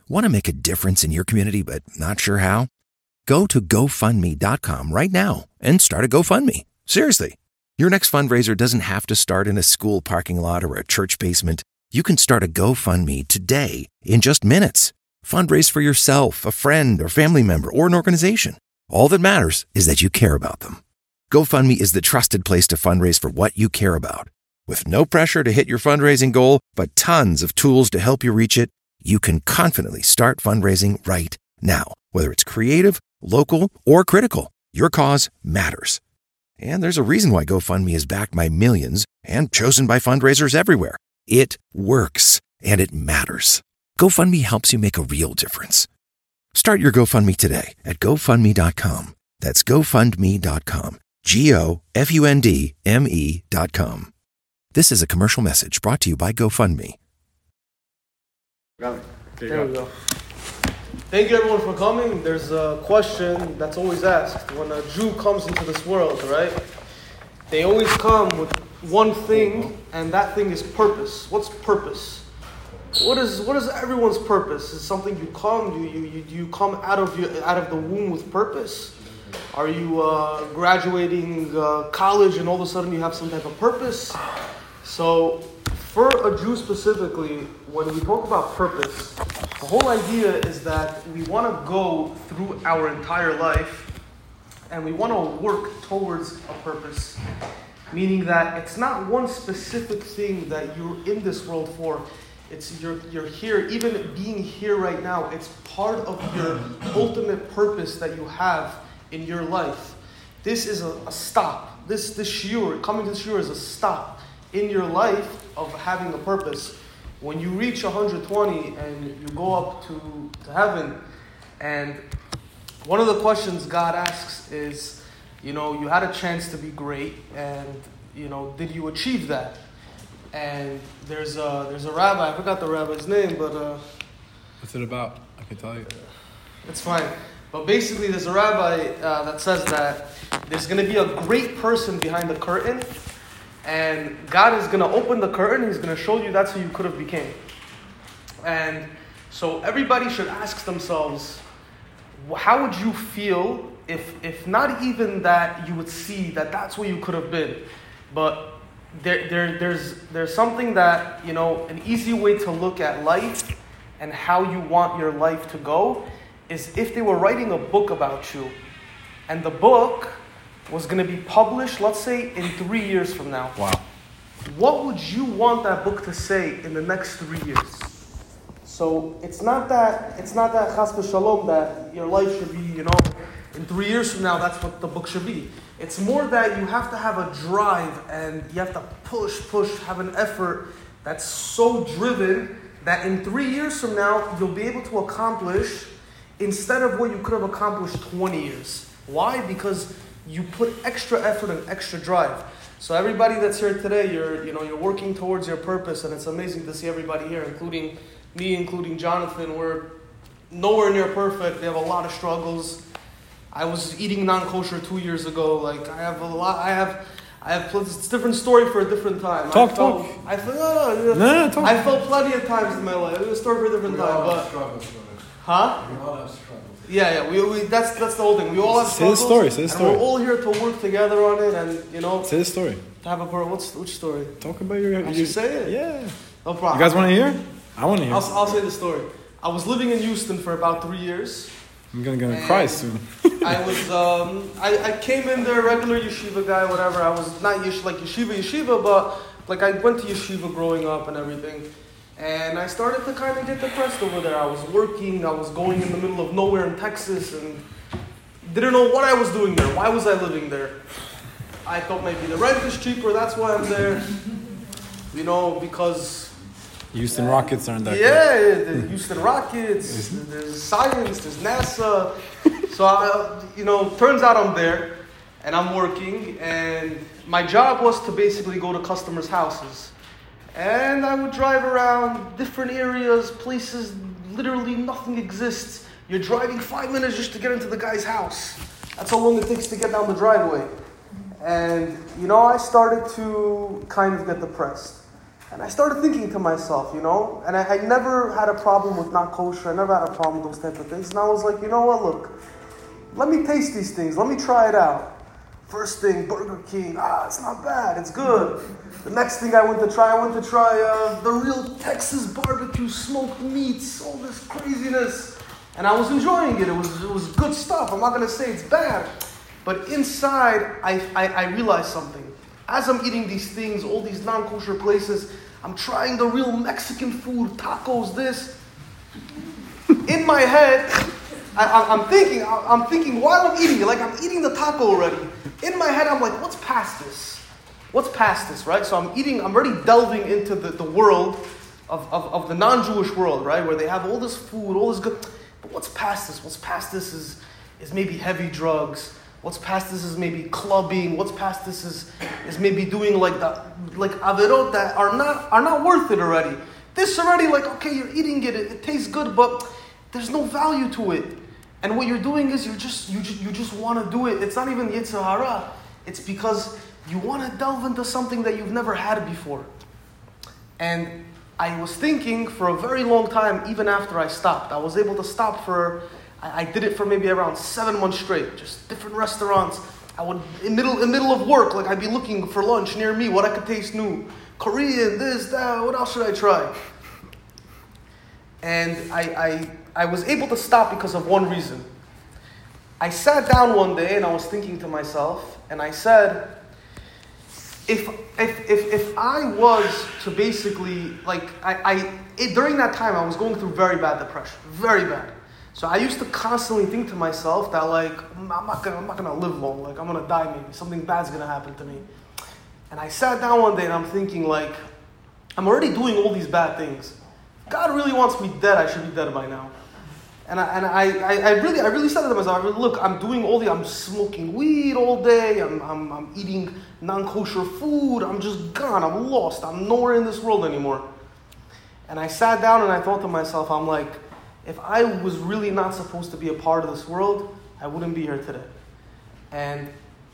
Want to make a difference in your community but not sure how? Go to GoFundMe.com right now and start a GoFundMe. Seriously. Your next fundraiser doesn't have to start in a school parking lot or a church basement. You can start a GoFundMe today in just minutes. Fundraise for yourself, a friend or family member, or an organization. All that matters is that you care about them. GoFundMe is the trusted place to fundraise for what you care about. With no pressure to hit your fundraising goal, but tons of tools to help you reach it, you can confidently start fundraising right now. Whether it's creative, local, or critical, your cause matters. And there's a reason why GoFundMe is backed by millions and chosen by fundraisers everywhere. It works, and it matters. GoFundMe helps you make a real difference. Start your GoFundMe today at GoFundMe.com. That's GoFundMe.com. GoFundMe.com. This is a commercial message brought to you by GoFundMe. There we go. Thank you everyone for coming. There's a question that's always asked when a Jew comes into this world, right? They always come with one thing, and that thing is purpose. What's purpose? What is everyone's purpose? Is something you come you come out of the womb with purpose? Are you graduating college and all of a sudden you have some type of purpose? So for a Jew specifically, when we talk about purpose, the whole idea is that we want to go through our entire life and we want to work towards a purpose. Meaning that it's not one specific thing that you're in this world for. It's you're here, even being here right now, it's part of your ultimate purpose that you have in your life. This is a stop. This shiur, coming to this shiur is a stop in your life of having a purpose. When you reach 120 and you go up to heaven, and one of the questions God asks is, you had a chance to be great, and did you achieve that? And there's a rabbi, I forgot the rabbi's name, but what's it about? I can tell you. It's fine. But basically, there's a rabbi that says that there's going to be a great person behind the curtain, and God is going to open the curtain. He's going to show you that's who you could have became. And so everybody should ask themselves, how would you feel if not even that you would see that that's what you could have been, but there's something that, an easy way to look at life and how you want your life to go is if they were writing a book about you, and the book was going to be published, let's say, in 3 years from now. Wow. What would you want that book to say in the next 3 years? So it's not that chas v'shalom that your life should be, in 3 years from now, that's what the book should be. It's more that you have to have a drive and you have to push, have an effort that's so driven that in 3 years from now, you'll be able to accomplish instead of what you could have accomplished 20 years. Why? Because you put extra effort and extra drive. So everybody that's here today, you're working towards your purpose, and it's amazing to see everybody here, including me, including Jonathan. We're nowhere near perfect. We have a lot of struggles. I was eating non-kosher 2 years ago. Like I have it's a different story for a different time. Talk. I felt plenty of times in my life. It was a story for a different time. But struggles. huh? We all have struggles. Yeah. We that's the whole thing. We all have struggles. Say the story. And we're all here to work together on it, and Say the story. to have which story? Talk about your. I should say it. Yeah. No problem. You guys want to hear? I want to hear. I'll say the story. I was living in Houston for about 3 years. I'm gonna cry soon. I was I came in there regular yeshiva guy, whatever. I was not yeshiva, but like I went to yeshiva growing up and everything. And I started to kind of get depressed over there. I was working, I was going in the middle of nowhere in Texas and didn't know what I was doing there. Why was I living there? I thought maybe the rent is cheaper, that's why I'm there. Because Houston Rockets aren't that good. The Houston Rockets, there's science, there's NASA. So, turns out I'm there and I'm working, and my job was to basically go to customers' houses. And I would drive around different areas, places, literally nothing exists. You're driving 5 minutes just to get into the guy's house. That's how long it takes to get down the driveway. And, I started to kind of get depressed. And I started thinking to myself, and I never had a problem with not kosher. I never had a problem with those type of things. And I was like, you know what, look, let me taste these things. Let me try it out. First thing, Burger King. It's not bad. It's good. The next thing I went to try the real Texas barbecue smoked meats, all this craziness. And I was enjoying it. It was good stuff. I'm not going to say it's bad. But inside, I realized something. As I'm eating these things, all these non-kosher places, I'm trying the real Mexican food, tacos, this. In my head, I'm thinking while I'm eating it, like I'm eating the taco already. In my head, I'm like, what's past this? What's past this, right? So I'm already delving into the world of the non-Jewish world, right? Where they have all this food, all this good. But what's past this? What's past this is maybe heavy drugs. What's past this is maybe clubbing. What's past this is maybe doing like averot that are not worth it already. This already, like, okay, you're eating it, it tastes good, but there's no value to it. And what you're doing is you just want to do it. It's not even Yetzer Hara. It's because you want to delve into something that you've never had before. And I was thinking for a very long time, even after I stopped. I was able to stop I did it for maybe around 7 months straight. Just different restaurants. I would, in middle of work, like I'd be looking for lunch near me, what I could taste new. Korean, this, that, what else should I try? And I was able to stop because of one reason. I sat down one day and I was thinking to myself, and I said, if I was to basically, during that time I was going through very bad depression, very bad. So I used to constantly think to myself that I'm not gonna live long, I'm gonna die maybe, something bad's gonna happen to me. And I sat down one day and I'm thinking I'm already doing all these bad things. If God really wants me dead, I should be dead by now. And I really said to myself, look, I'm doing I'm smoking weed all day, I'm eating non-kosher food, I'm just gone, I'm lost, I'm nowhere in this world anymore. And I sat down and I thought to myself, I'm like, if I was really not supposed to be a part of this world, I wouldn't be here today. And,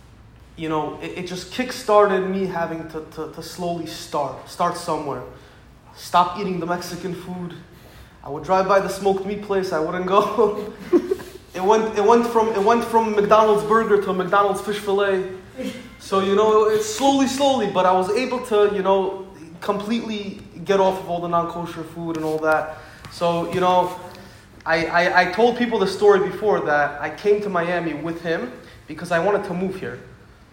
it just kick-started me having to slowly start somewhere. Stop eating the Mexican food. I would drive by the smoked meat place, I wouldn't go. It went from McDonald's burger to McDonald's fish fillet. So, it's slowly, but I was able to, completely get off of all the non-kosher food and all that. So, I told people the story before that I came to Miami with him because I wanted to move here.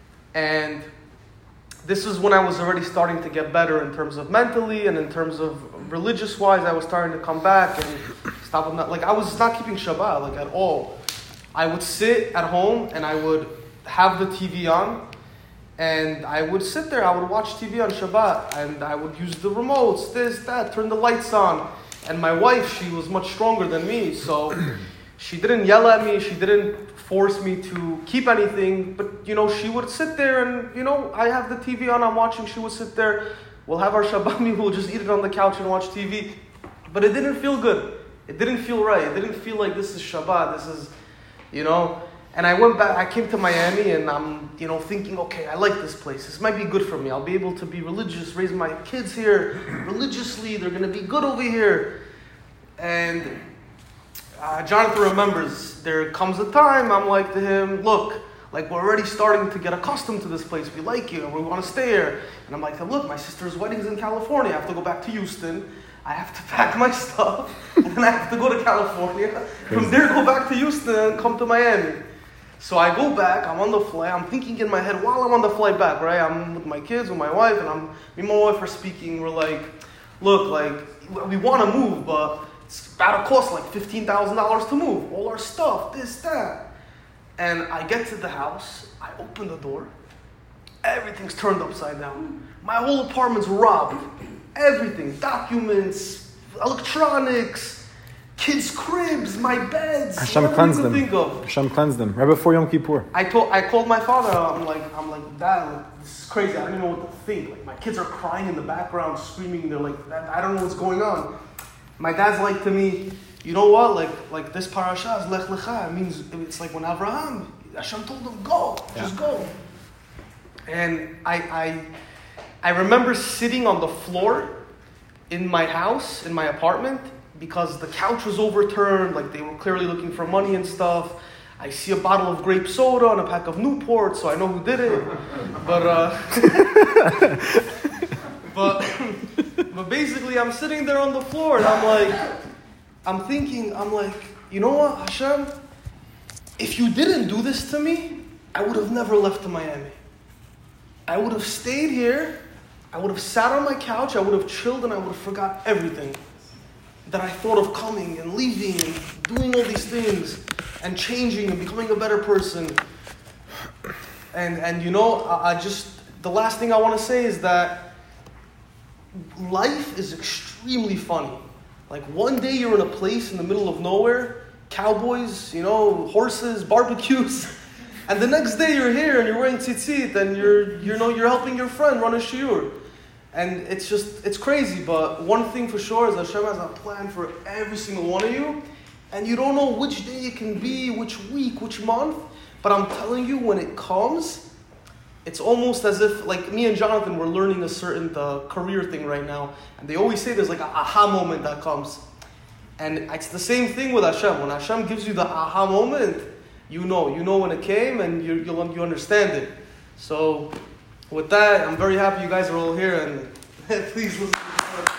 And this is when I was already starting to get better in terms of mentally and in terms of religious-wise. I was starting to come back and stop. I was not keeping Shabbat, at all. I would sit at home and I would have the TV on and I would sit there. I would watch TV on Shabbat and I would use the remotes, this, that, turn the lights on. And my wife, she was much stronger than me, so she didn't yell at me, she didn't force me to keep anything, but, she would sit there and, I have the TV on, I'm watching, she would sit there, we'll have our Shabbat meal, we'll just eat it on the couch and watch TV. But it didn't feel good. It didn't feel right. It didn't feel like this is Shabbat, this is, And I went back, I came to Miami and I'm, thinking, okay, I like this place. This might be good for me. I'll be able to be religious, raise my kids here religiously. They're going to be good over here. And Jonathan remembers, there comes a time, I'm like to him, look, we're already starting to get accustomed to this place. We like it and we want to stay here. And I'm like, look, my sister's wedding's in California. I have to go back to Houston. I have to pack my stuff. And then I have to go to California. From there, go back to Houston and come to Miami. So I go back, I'm on the flight, I'm thinking in my head while I'm on the flight back, right? I'm with my kids, with my wife, and me and my wife are speaking. We're like, look, we want to move, but it's about to cost $15,000 to move. All our stuff, this, that. And I get to the house, I open the door, everything's turned upside down. My whole apartment's robbed. Everything, documents, electronics, kids' cribs, my beds, Hashem cleansed them. Hashem cleansed them. Right before Yom Kippur. I called my father. I'm like, Dad, this is crazy. I don't even know what to think. My kids are crying in the background, screaming. They're like, I don't know what's going on. My dad's like to me, you know what? Like this parasha is Lech Lecha. It means it's like when Avraham, Hashem told him, go, just go. And I remember sitting on the floor in my house, in my apartment, because the couch was overturned, like they were clearly looking for money and stuff. I see a bottle of grape soda and a pack of Newport, so I know who did it. But basically, I'm sitting there on the floor and I'm thinking, you know what, Hashem? If you didn't do this to me, I would have never left to Miami. I would have stayed here. I would have sat on my couch. I would have chilled, and I would have forgot everything that I thought of coming and leaving and doing all these things and changing and becoming a better person. And you know, the last thing I want to say is that life is extremely funny. Like one day you're in a place in the middle of nowhere, cowboys, you know, horses, barbecues, and the next day you're here and you're wearing tzitzit and you're helping your friend run a shiur. And it's crazy, but one thing for sure is Hashem has a plan for every single one of you, and you don't know which day it can be, which week, which month, but I'm telling you, when it comes, it's almost as if, like me and Jonathan, we're learning a certain career thing right now, and they always say there's like an aha moment that comes. And it's the same thing with Hashem. When Hashem gives you the aha moment, you know when it came, and you understand it. So with that, I'm very happy you guys are all here, and please listen to the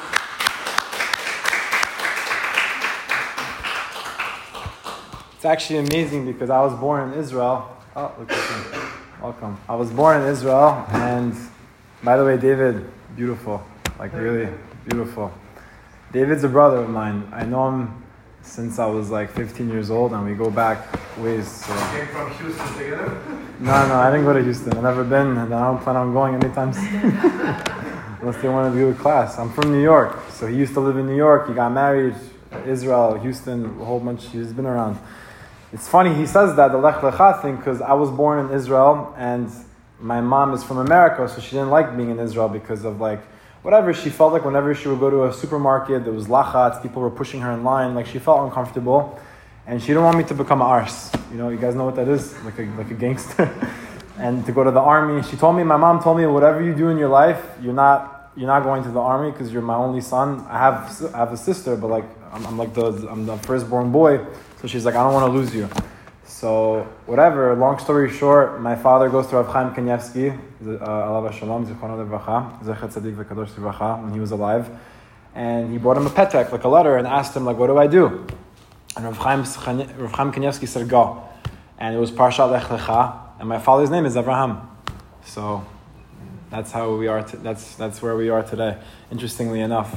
It's actually amazing because I was born in Israel. Oh, look at him. Welcome. I was born in Israel, and by the way, David, beautiful. Like really beautiful. David's a brother of mine. I know him since I was like 15 years old, and we go back ways. So. You came from Houston together? No, I didn't go to Houston. I've never been, and I don't plan on going anytime soon. Unless they want to do a class. I'm from New York, so he used to live in New York. He got married, Israel, Houston, a whole bunch. He's been around. It's funny, he says that, the Lech Lecha thing, because I was born in Israel, and my mom is from America, so she didn't like being in Israel because of like, whatever, she felt like whenever she would go to a supermarket, there was lachatz, people were pushing her in line, like she felt uncomfortable, and she didn't want me to become an ars. You know, you guys know what that is? Like a gangster. And to go to the army. My mom told me, whatever you do in your life, you're not going to the army because you're my only son. I have a sister, but like, I'm the firstborn boy, so she's like, I don't want to lose you. So, whatever, long story short, my father goes to Rav Chaim Kanievsky, Alav Shalom, Zichrono Levacha, Zechet Tzadik V'Kadosh Levacha, when he was alive. And he brought him a petek, like a letter, and asked him, like, what do I do? And Rav Chaim Kanievsky said, go. And it was Parshat Lech Lecha, and my father's name is Avraham. So, that's how we are, that's where we are today, interestingly enough.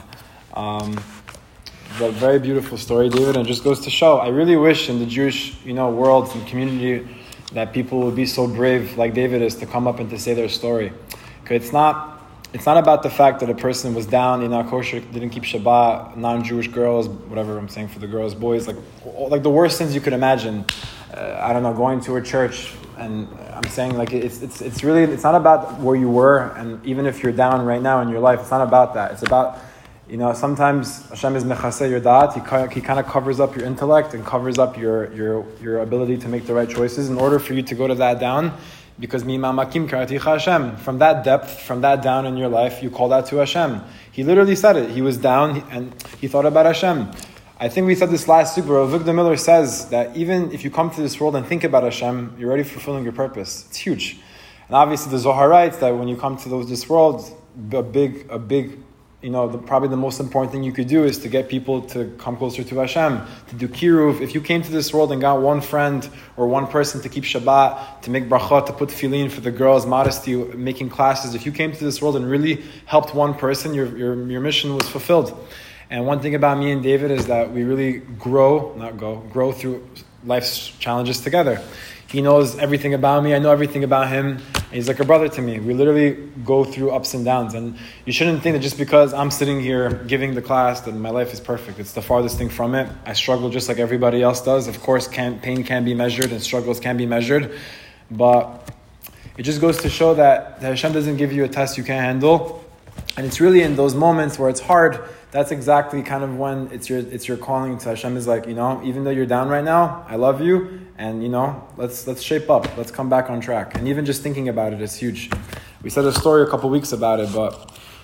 It's a very beautiful story, David, and it just goes to show, I really wish in the Jewish, world and community that people would be so brave like David is to come up and to say their story. Okay, it's not about the fact that a person was down, kosher, didn't keep Shabbat, non-Jewish girls, whatever I'm saying for the girls, boys, like the worst things you could imagine. Going to a church, and I'm saying like it's not about where you were, and even if you're down right now in your life, it's not about that. It's about sometimes Hashem is mechaseh your da'at. He kind of covers up your intellect and covers up your ability to make the right choices in order for you to go to that down. Because mimamakim karaticha Hashem, from that depth, from that down in your life, you call out to Hashem. He literally said it. He was down and he thought about Hashem. I think we said this last week, but Victor Miller says that even if you come to this world and think about Hashem, you're already fulfilling your purpose. It's huge. And obviously the Zohar writes that when you come to this world, a big probably the most important thing you could do is to get people to come closer to Hashem, to do kiruv. If you came to this world and got one friend or one person to keep Shabbat, to make brachot, to put tefillin for the girls, modesty, making classes, if you came to this world and really helped one person, your mission was fulfilled. And one thing about me and David is that we really grow through life's challenges together. He knows everything about me, I know everything about him. He's like a brother to me. We literally go through ups and downs. And you shouldn't think that just because I'm sitting here giving the class that my life is perfect. It's the farthest thing from it. I struggle just like everybody else does. Of course, pain can be measured and struggles can be measured. But it just goes to show that Hashem doesn't give you a test you can't handle. And it's really in those moments where it's hard, that's exactly kind of when it's your calling to Hashem is like, even though you're down right now, I love you, and let's shape up, let's come back on track. And even just thinking about it is huge. We said a story a couple weeks about it, but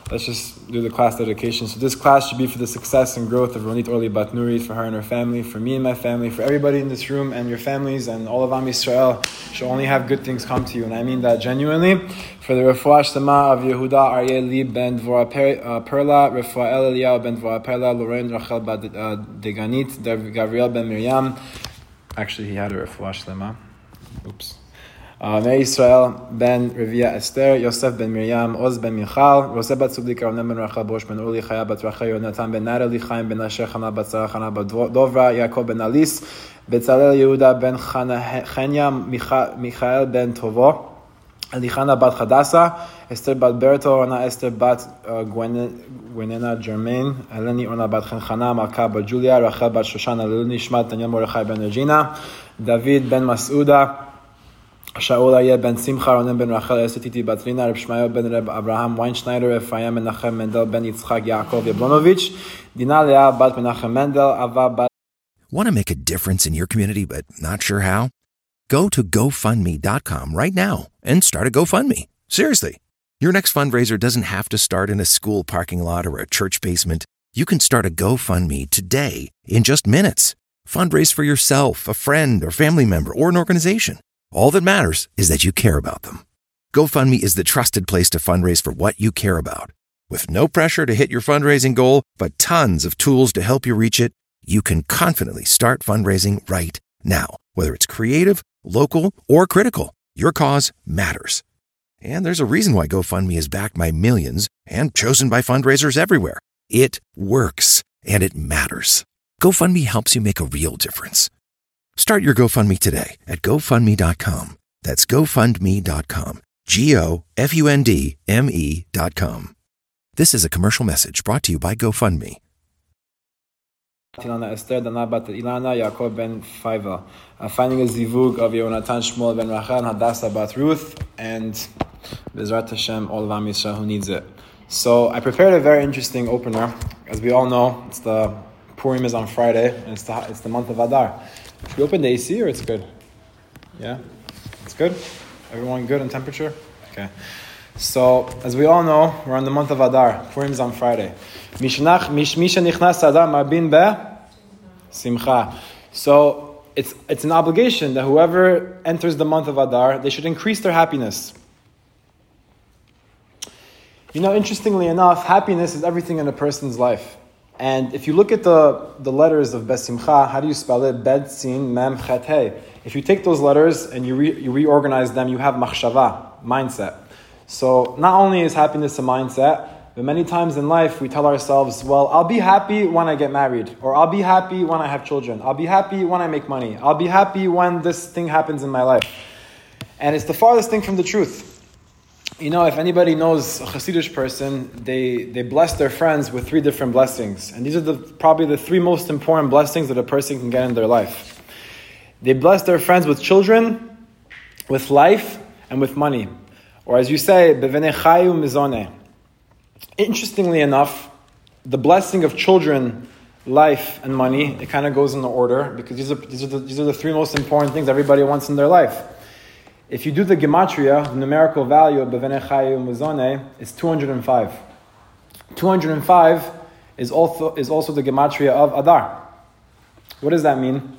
Let's just do the class dedication. So this class should be for the success and growth of Ronit Orly Bat Nuri, for her and her family, for me and my family, for everybody in this room and your families and all of Am Yisrael. Should only have good things come to you, and I mean that genuinely. For the refuah shlema of Yehuda Aryeh Li ben Dvorah Perla, Refuah Eliyahu ben Dvorah Perla, Lorraine Rachel Bat Deganit, Gabriel ben Miriam. Actually, he had a refuah shlema. Oops. Meir Yisrael ben Revia Esther, Yosef ben Miriam, Oz ben Michal, Roseh bat Subdika, Ronen ben Rachel, Bosh ben Uli, Chaya bat Rachel, Yonatan ben Natalie, Chaim ben Asher, Chana bat Sarah, Chana bat Dovra, Yaakov ben Alis, Betzalel Yehuda ben Chenya, Michael ben Tovo, Elichana bat Chadasa, Esther bat Berto, Orna Esther bat Gwenena Germain, Eleni Orna bat Chenchana, Malka bat Julia, Rachel bat Shoshana, Leluni Shmat, Daniel Mordechai ben Regina, David ben Masuda, Shaul Aryeh ben Simcha, Ronen ben Rachel, Esther Titi bat Rina, Reb Shmael ben Reb Abraham Weinschneider, Ephraim Menachem Mendel ben Yitzchak Yaakov Yablonovich, Dina Leah bat Menachem Mendel, Ava bat. Want to make a difference in your community but not sure how? Go to GoFundMe.com right now and start a GoFundMe. Seriously. Your next fundraiser doesn't have to start in a school parking lot or a church basement. You can start a GoFundMe today in just minutes. Fundraise for yourself, a friend or family member, or an organization. All that matters is that you care about them. GoFundMe is the trusted place to fundraise for what you care about. With no pressure to hit your fundraising goal, but tons of tools to help you reach it, you can confidently start fundraising right now. Whether it's creative, local, or critical, your cause matters. And there's a reason why GoFundMe is backed by millions and chosen by fundraisers everywhere. It works, and it matters. GoFundMe helps you make a real difference. Start your GoFundMe today at GoFundMe.com. That's GoFundMe.com. GoFundMe.com. This is a commercial message brought to you by GoFundMe. Esther, Dana bat Ilana, Yaakov ben Faiva. Finding a zivug of Yonatan Shmuel ben Rachel, Hadassah bat Ruth, and Bezrat Hashem, all of Am Yisrael who needs it. So I prepared a very interesting opener. As we all know, it's the Purim is on Friday, and it's the month of Adar. Should we open the AC or it's good? Yeah? It's good? Everyone good on temperature? Okay. So, as we all know, we're in the month of Adar. Purim is on Friday. Misha nichnas Adar marbin be simcha. So, it's an obligation that whoever enters the month of Adar, they should increase their happiness. You know, interestingly enough, happiness is everything in a person's life. And if you look at the letters of Besimcha, how do you spell it? Bed, Sin, Mem, Chet, Hey. If you take those letters and you reorganize them, you have machshava, mindset. So not only is happiness a mindset, but many times in life we tell ourselves, well, I'll be happy when I get married, or I'll be happy when I have children, I'll be happy when I make money, I'll be happy when this thing happens in my life. And it's the farthest thing from the truth. You know, if anybody knows a Hasidic person, they bless their friends with 3 different blessings. And these are probably the 3 most important blessings that a person can get in their life. They bless their friends with children, with life, and with money. Or as you say, bevene chayu mizone. Interestingly enough, the blessing of children, life, and money, it kind of goes in the order, because these are the 3 most important things everybody wants in their life. If you do the gematria, the numerical value of bevene chayu mizone, it's 205. 205 is also the gematria of Adar. What does that mean?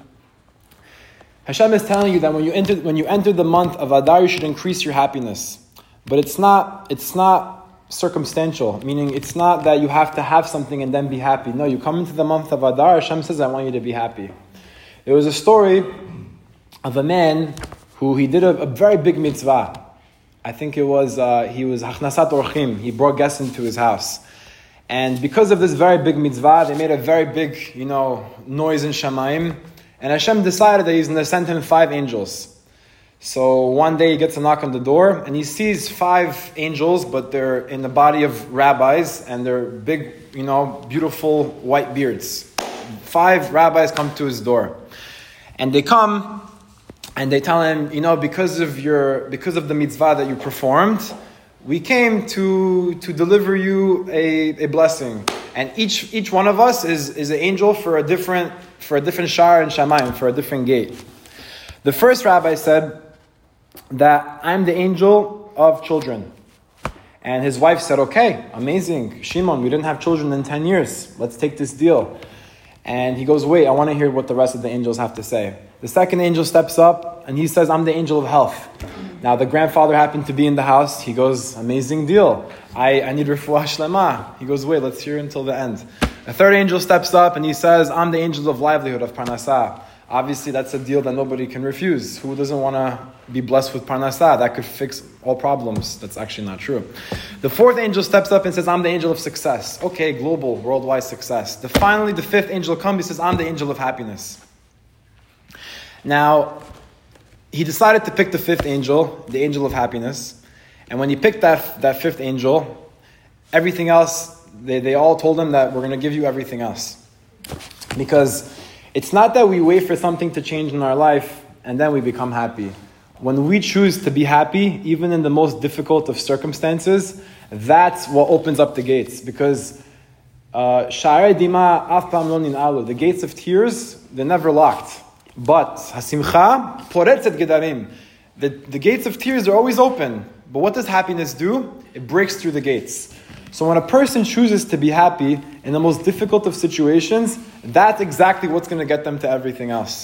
Hashem is telling you that when you enter the month of Adar, you should increase your happiness. But it's not circumstantial, meaning it's not that you have to have something and then be happy. No, you come into the month of Adar, Hashem says, I want you to be happy. There was a story of a man who he did a very big mitzvah. I think he was Hachnasat Orchim. He brought guests into his house. And because of this very big mitzvah, they made a very big, noise in Shamayim. And Hashem decided that he's going to send him 5 angels. So one day he gets a knock on the door and he sees 5 angels, but they're in the body of rabbis and they're big, beautiful white beards. 5 rabbis come to his door. And they come and they tell him, because of the mitzvah that you performed, we came to deliver you a blessing. And each one of us is an angel for a different shar and shamayim, for a different gate. The first rabbi said that I'm the angel of children. And his wife said, okay, amazing. Shimon, we didn't have children in 10 years. Let's take this deal. And he goes, wait, I want to hear what the rest of the angels have to say. The second angel steps up and he says, I'm the angel of health. Now the grandfather happened to be in the house. He goes, amazing deal. I need refuah shlema. He goes, wait, let's hear until the end. The third angel steps up and he says, I'm the angel of livelihood, of parnasah. Obviously that's a deal that nobody can refuse. Who doesn't want to be blessed with parnasah? That could fix all problems. That's actually not true. The fourth angel steps up and says, I'm the angel of success. Okay, global, worldwide success. Finally, the fifth angel comes, he says, I'm the angel of happiness. Now, he decided to pick the fifth angel, the angel of happiness. And when he picked that fifth angel, everything else, they all told him that we're going to give you everything else. Because it's not that we wait for something to change in our life and then we become happy. When we choose to be happy, even in the most difficult of circumstances, that's what opens up the gates. Because Sha'arei Dima af pam lo nin'alu, the gates of tears, they're never locked. But hasimcha poretzet gedarim, the gates of tears are always open. But what does happiness do? It breaks through the gates. So when a person chooses to be happy in the most difficult of situations, that's exactly what's going to get them to everything else.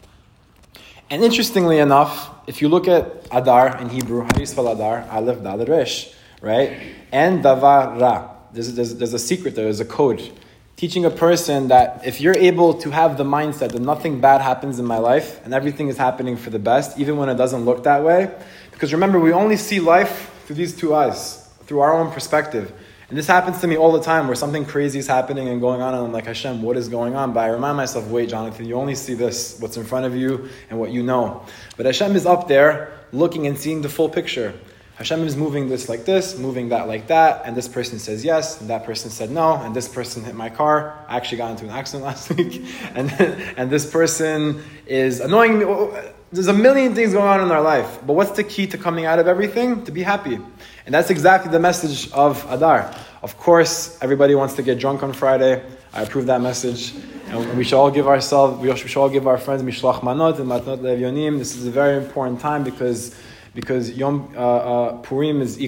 And interestingly enough, if you look at Adar in Hebrew, how do you spell Adar? Aleph, Dal, Resh, right? And Davar, Ra. There's a secret there, there's a code. Teaching a person that if you're able to have the mindset that nothing bad happens in my life and everything is happening for the best, even when it doesn't look that way. Because remember, we only see life through these two eyes, through our own perspective. And this happens to me all the time where something crazy is happening and going on and I'm like, Hashem, what is going on? But I remind myself, wait, Jonathan, you only see this, what's in front of you and what you know. But Hashem is up there looking and seeing the full picture. Hashem is moving this like this, moving that like that, and this person says yes, and that person said no, and this person hit my car. I actually got into an accident last week, and this person is annoying me. There's a million things going on in our life, but what's the key to coming out of everything? To be happy. And that's exactly the message of Adar. Of course, everybody wants to get drunk on Friday. I approve that message. And we should all give our friends mishloach manot and matnot le'evyonim. This is a very important time because Yom Purim is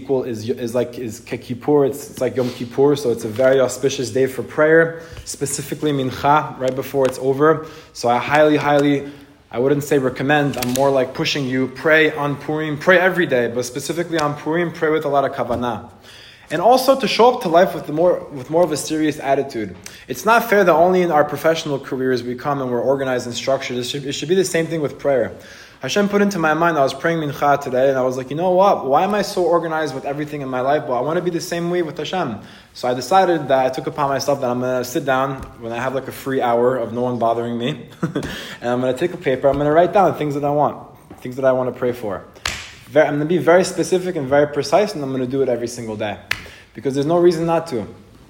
Kippur. It's like Yom Kippur, so it's a very auspicious day for prayer, specifically Mincha, right before it's over. So I highly, I wouldn't say recommend, I'm more like pushing you, pray on Purim, pray every day, but specifically on Purim, pray with a lot of kavanah. And also to show up to life with more of a serious attitude. It's not fair that only in our professional careers we come and we're organized and structured. It should be the same thing with prayer. Hashem put into my mind, I was praying Mincha today, and I was like, you know what? Why am I so organized with everything in my life? Well, I want to be the same way with Hashem. So I decided that I took upon myself that I'm going to sit down when I have like a free hour of no one bothering me, and I'm going to take a paper, I'm going to write down things that I want to pray for. I'm going to be very specific and very precise, and I'm going to do it every single day. Because there's no reason not to.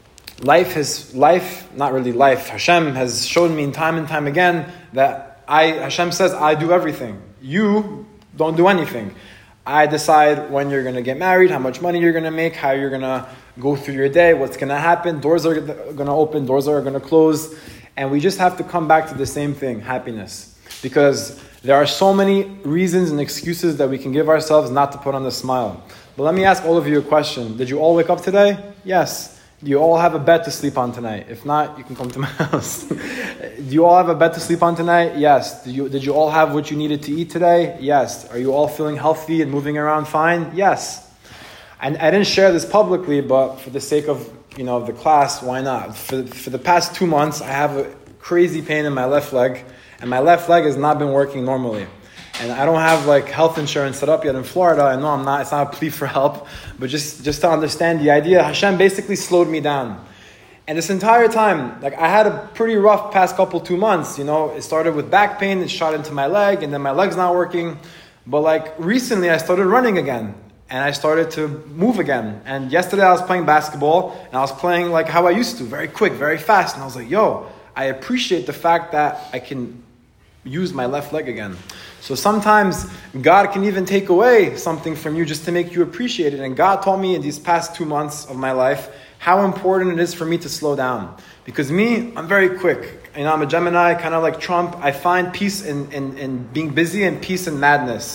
Hashem has shown me time and time again that Hashem says, I do everything. You don't do anything. I decide when you're going to get married, how much money you're going to make, how you're going to go through your day, what's going to happen, doors are going to open, doors are going to close. And we just have to come back to the same thing, happiness. Because there are so many reasons and excuses that we can give ourselves not to put on the smile. But let me ask all of you a question. Did you all wake up today? Yes. Do you all have a bed to sleep on tonight? If not, you can come to my house. Do you all have a bed to sleep on tonight? Yes. Did you all have what you needed to eat today? Yes. Are you all feeling healthy and moving around fine? Yes. And I didn't share this publicly, but for the sake of the class, why not? For the past 2 months, I have a crazy pain in my left leg, and my left leg has not been working normally. And I don't have health insurance set up yet in Florida. I know I'm not, it's not a plea for help, but just to understand the idea, Hashem basically slowed me down. And this entire time, I had a pretty rough past 2 months, it started with back pain, it shot into my leg, and then my leg's not working. But recently I started running again, and I started to move again. And yesterday I was playing basketball, and I was playing how I used to, very quick, very fast. And I was like, I appreciate the fact that I can use my left leg again. So sometimes God can even take away something from you just to make you appreciate it. And God taught me in these past 2 months of my life how important it is for me to slow down. Because I'm very quick. I'm a Gemini, kind of like Trump. I find peace in being busy and peace in madness.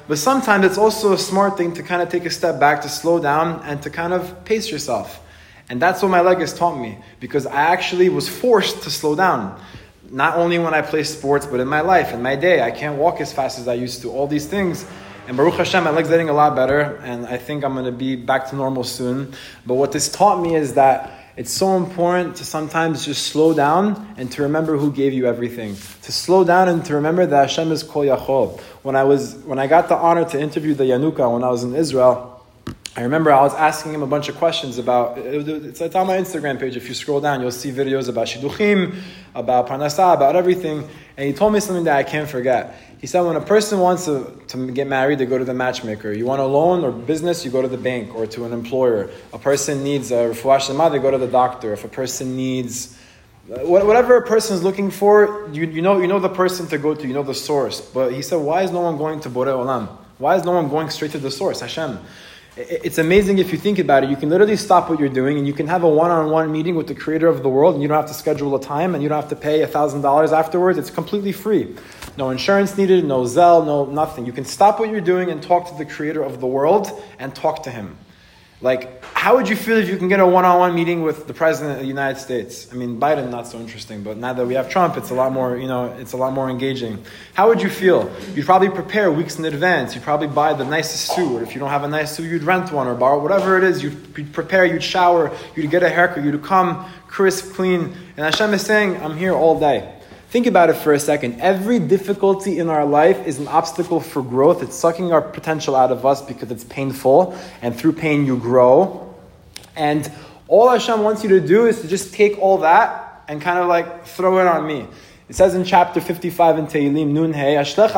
But sometimes it's also a smart thing to kind of take a step back, to slow down, and to kind of pace yourself. And that's what my leg has taught me, because I actually was forced to slow down. Not only when I play sports, but in my life, in my day. I can't walk as fast as I used to, all these things. And Baruch Hashem, my leg's getting a lot better, and I think I'm going to be back to normal soon. But what this taught me is that it's so important to sometimes just slow down and to remember who gave you everything. To slow down and to remember that Hashem is Kol Yachol. When I got the honor to interview the Yanuka when I was in Israel, I remember I was asking him a bunch of questions about, it's on my Instagram page. If you scroll down, you'll see videos about Shidduchim, about Parnasah, about everything. And he told me something that I can't forget. He said when a person wants to get married, they go to the matchmaker. You want a loan or business, you go to the bank or to an employer. A person needs a refuah shlema, they go to the doctor. If a person needs, whatever a person is looking for, you know the person to go to, you know the source. But he said, why is no one going to Borei Olam? Why is no one going straight to the source, Hashem? It's amazing if you think about it. You can literally stop what you're doing and you can have a one-on-one meeting with the creator of the world, and you don't have to schedule a time and you don't have to pay $1,000 afterwards. It's completely free. No insurance needed, no Zelle, no nothing. You can stop what you're doing and talk to the creator of the world and talk to him. Like, how would you feel if you can get a one-on-one meeting with the president of the United States? I mean, Biden, not so interesting, but now that we have Trump, it's a lot more, it's a lot more engaging. How would you feel? You'd probably prepare weeks in advance. You'd probably buy the nicest suit. If you don't have a nice suit, you'd rent one or borrow, whatever it is. You'd prepare, you'd shower, you'd get a haircut, you'd come crisp, clean. And Hashem is saying, I'm here all day. Think about it for a second. Every difficulty in our life is an obstacle for growth. It's sucking our potential out of us because it's painful. And through pain, you grow. And all Hashem wants you to do is to just take all that and kind of like throw it on me. It says in chapter 55 in Tehillim, Nun Hey,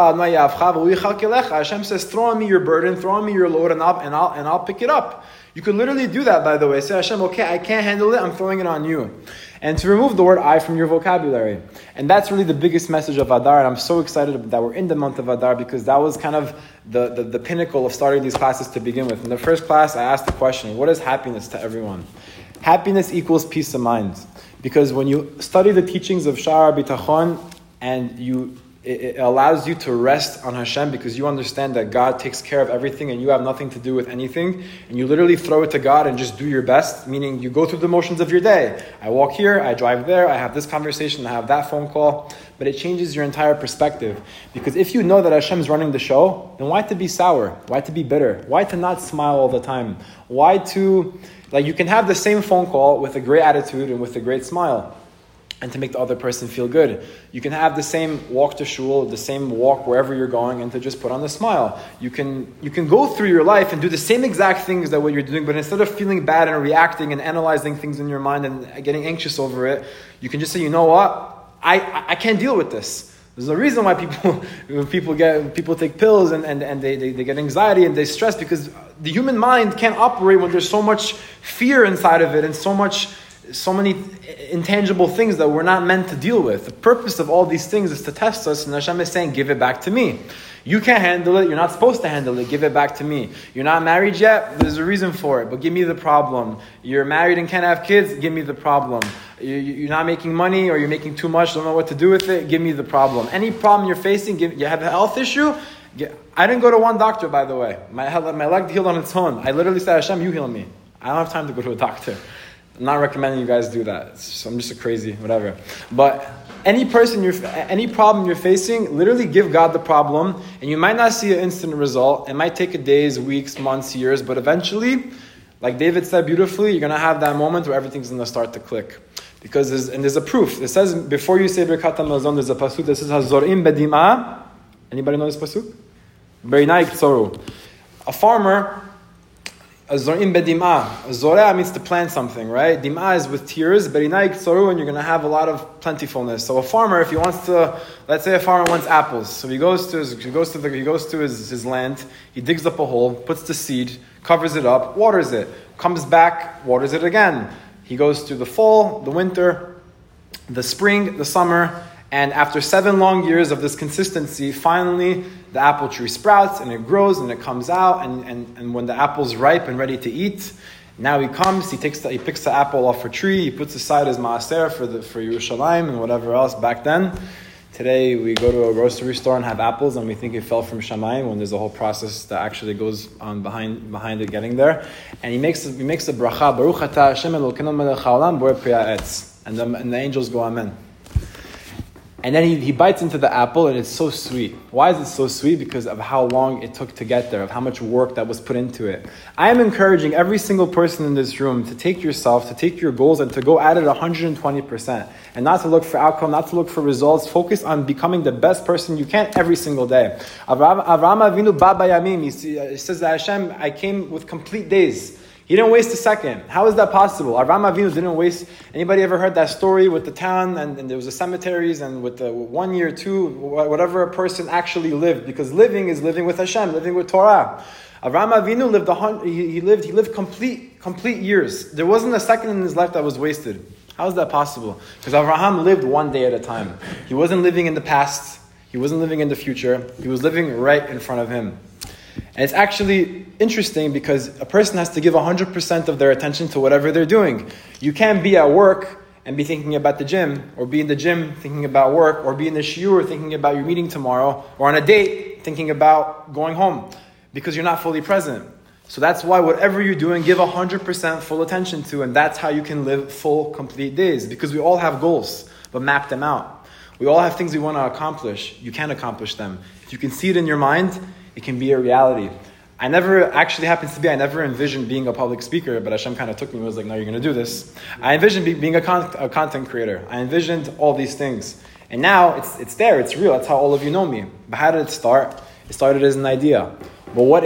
Hashem says, throw on me your burden, throw on me your load, and I'll pick it up. You could literally do that, by the way. Say, Hashem, okay, I can't handle it, I'm throwing it on you. And to remove the word I from your vocabulary. And that's really the biggest message of Adar. And I'm so excited that we're in the month of Adar, because that was kind of the pinnacle of starting these classes to begin with. In the first class, I asked the question, what is happiness to everyone? Happiness equals peace of mind. Because when you study the teachings of Sha'ar Bitachon, and it allows you to rest on Hashem, because you understand that God takes care of everything and you have nothing to do with anything, and you literally throw it to God and just do your best, meaning you go through the motions of your day. I walk here, I drive there, I have this conversation, I have that phone call, but it changes your entire perspective. Because if you know that Hashem's running the show, then why to be sour? Why to be bitter? Why to not smile all the time? Why to, you can have the same phone call with a great attitude and with a great smile, and to make the other person feel good. You can have the same walk to shul, the same walk wherever you're going, and to just put on a smile. You can go through your life and do the same exact things that what you're doing, but instead of feeling bad and reacting and analyzing things in your mind and getting anxious over it, you can just say, you know what? I can't deal with this. There's a reason why people take pills and they get anxiety and they stress, because the human mind can't operate when there's so much fear inside of it and so many intangible things that we're not meant to deal with. The purpose of all these things is to test us, and Hashem is saying, give it back to me. You can't handle it, you're not supposed to handle it, give it back to me. You're not married yet, there's a reason for it, but give me the problem. You're married and can't have kids, give me the problem. You're not making money, or you're making too much, don't know what to do with it, give me the problem. Any problem you're facing, you have a health issue, I didn't go to one doctor, by the way. My leg healed on its own. I literally said, Hashem, you heal me. I don't have time to go to a doctor. I'm not recommending you guys do that. I'm just a crazy, whatever. But any problem you're facing, literally give God the problem, and you might not see an instant result. It might take days, weeks, months, years, but eventually, like David said beautifully, you're going to have that moment where everything's going to start to click. Because there's a proof. It says, before you say Birkat HaMazon, there's a pasuk that says, Hazorim bedimah. Anybody know this pasuk? Berinai Ktsoru. A farmer, Zorim bedimah. Zorah means to plant something, right? Dimah is with tears. Berinai Ktsoru, and you're going to have a lot of plentifulness. So a farmer, if he wants to, let's say a farmer wants apples. So he goes to his land, he digs up a hole, puts the seed, covers it up, waters it, comes back, waters it again. He goes through the fall, the winter, the spring, the summer, and after 7 long years of this consistency, finally the apple tree sprouts and it grows and it comes out, and when the apple's ripe and ready to eat, now he comes, he picks the apple off a tree, he puts aside his maaser for Yerushalayim and whatever else back then. Today we go to a grocery store and have apples and we think it fell from Shamayim when there's a whole process that actually goes on behind it getting there. And he makes a bracha, Baruch atah Hashem Elokeinu melech haolam borei pri ha'etz. And the angels go amen. And then he bites into the apple and it's so sweet. Why is it so sweet? Because of how long it took to get there, of how much work that was put into it. I am encouraging every single person in this room to take yourself, to take your goals and to go at it 120%. And not to look for outcome, not to look for results. Focus on becoming the best person you can every single day. Avraham Avinu ba bayamim. He says that Hashem, I came with complete days. He didn't waste a second. How is that possible? Avraham Avinu didn't waste. Anybody ever heard that story with the town and there was the cemeteries and with the 1 year, 2, whatever a person actually lived? Because living is living with Hashem, living with Torah. Avraham Avinu lived complete years. There wasn't a second in his life that was wasted. How is that possible? Because Avraham lived 1 day at a time. He wasn't living in the past. He wasn't living in the future. He was living right in front of him. And it's actually interesting because a person has to give 100% of their attention to whatever they're doing. You can't be at work and be thinking about the gym, or be in the gym thinking about work, or be in the shiur thinking about your meeting tomorrow, or on a date thinking about going home, because you're not fully present. So that's why whatever you're doing, give 100% full attention to, and that's how you can live full, complete days. Because we all have goals, but map them out. We all have things we want to accomplish. You can accomplish them. If you can see it in your mind, it can be a reality. I never envisioned being a public speaker, but Hashem kind of took me and was like, no, you're going to do this. I envisioned being a content creator. I envisioned all these things. And now it's there, it's real. That's how all of you know me. But how did it start? It started as an idea. But what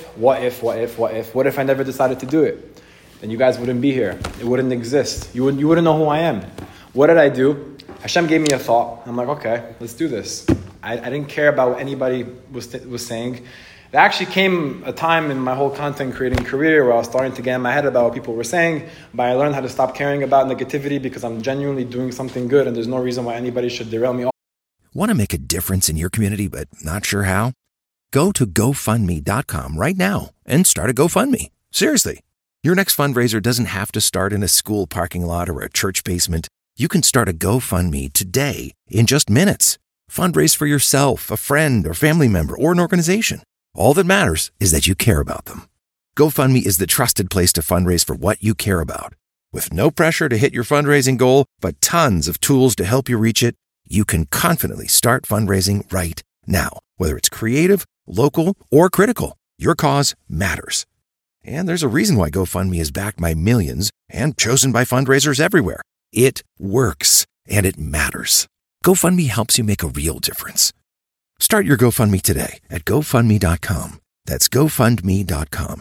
if I never decided to do it? Then you guys wouldn't be here. It wouldn't exist. You wouldn't know who I am. What did I do? Hashem gave me a thought. I'm like, okay, let's do this. I didn't care about what anybody was saying. There actually came a time in my whole content creating career where I was starting to get in my head about what people were saying, but I learned how to stop caring about negativity because I'm genuinely doing something good and there's no reason why anybody should derail me. Want to make a difference in your community but not sure how? Go to GoFundMe.com right now and start a GoFundMe. Seriously. Your next fundraiser doesn't have to start in a school parking lot or a church basement. You can start a GoFundMe today in just minutes. Fundraise for yourself, a friend or family member, or an organization. All that matters is that you care about them. GoFundMe is the trusted place to fundraise for what you care about. With no pressure to hit your fundraising goal, but tons of tools to help you reach it, you can confidently start fundraising right now. Whether it's creative, local, or critical, your cause matters. And there's a reason why GoFundMe is backed by millions and chosen by fundraisers everywhere. It works, and it matters. GoFundMe helps you make a real difference. Start your GoFundMe today at GoFundMe.com. That's GoFundMe.com.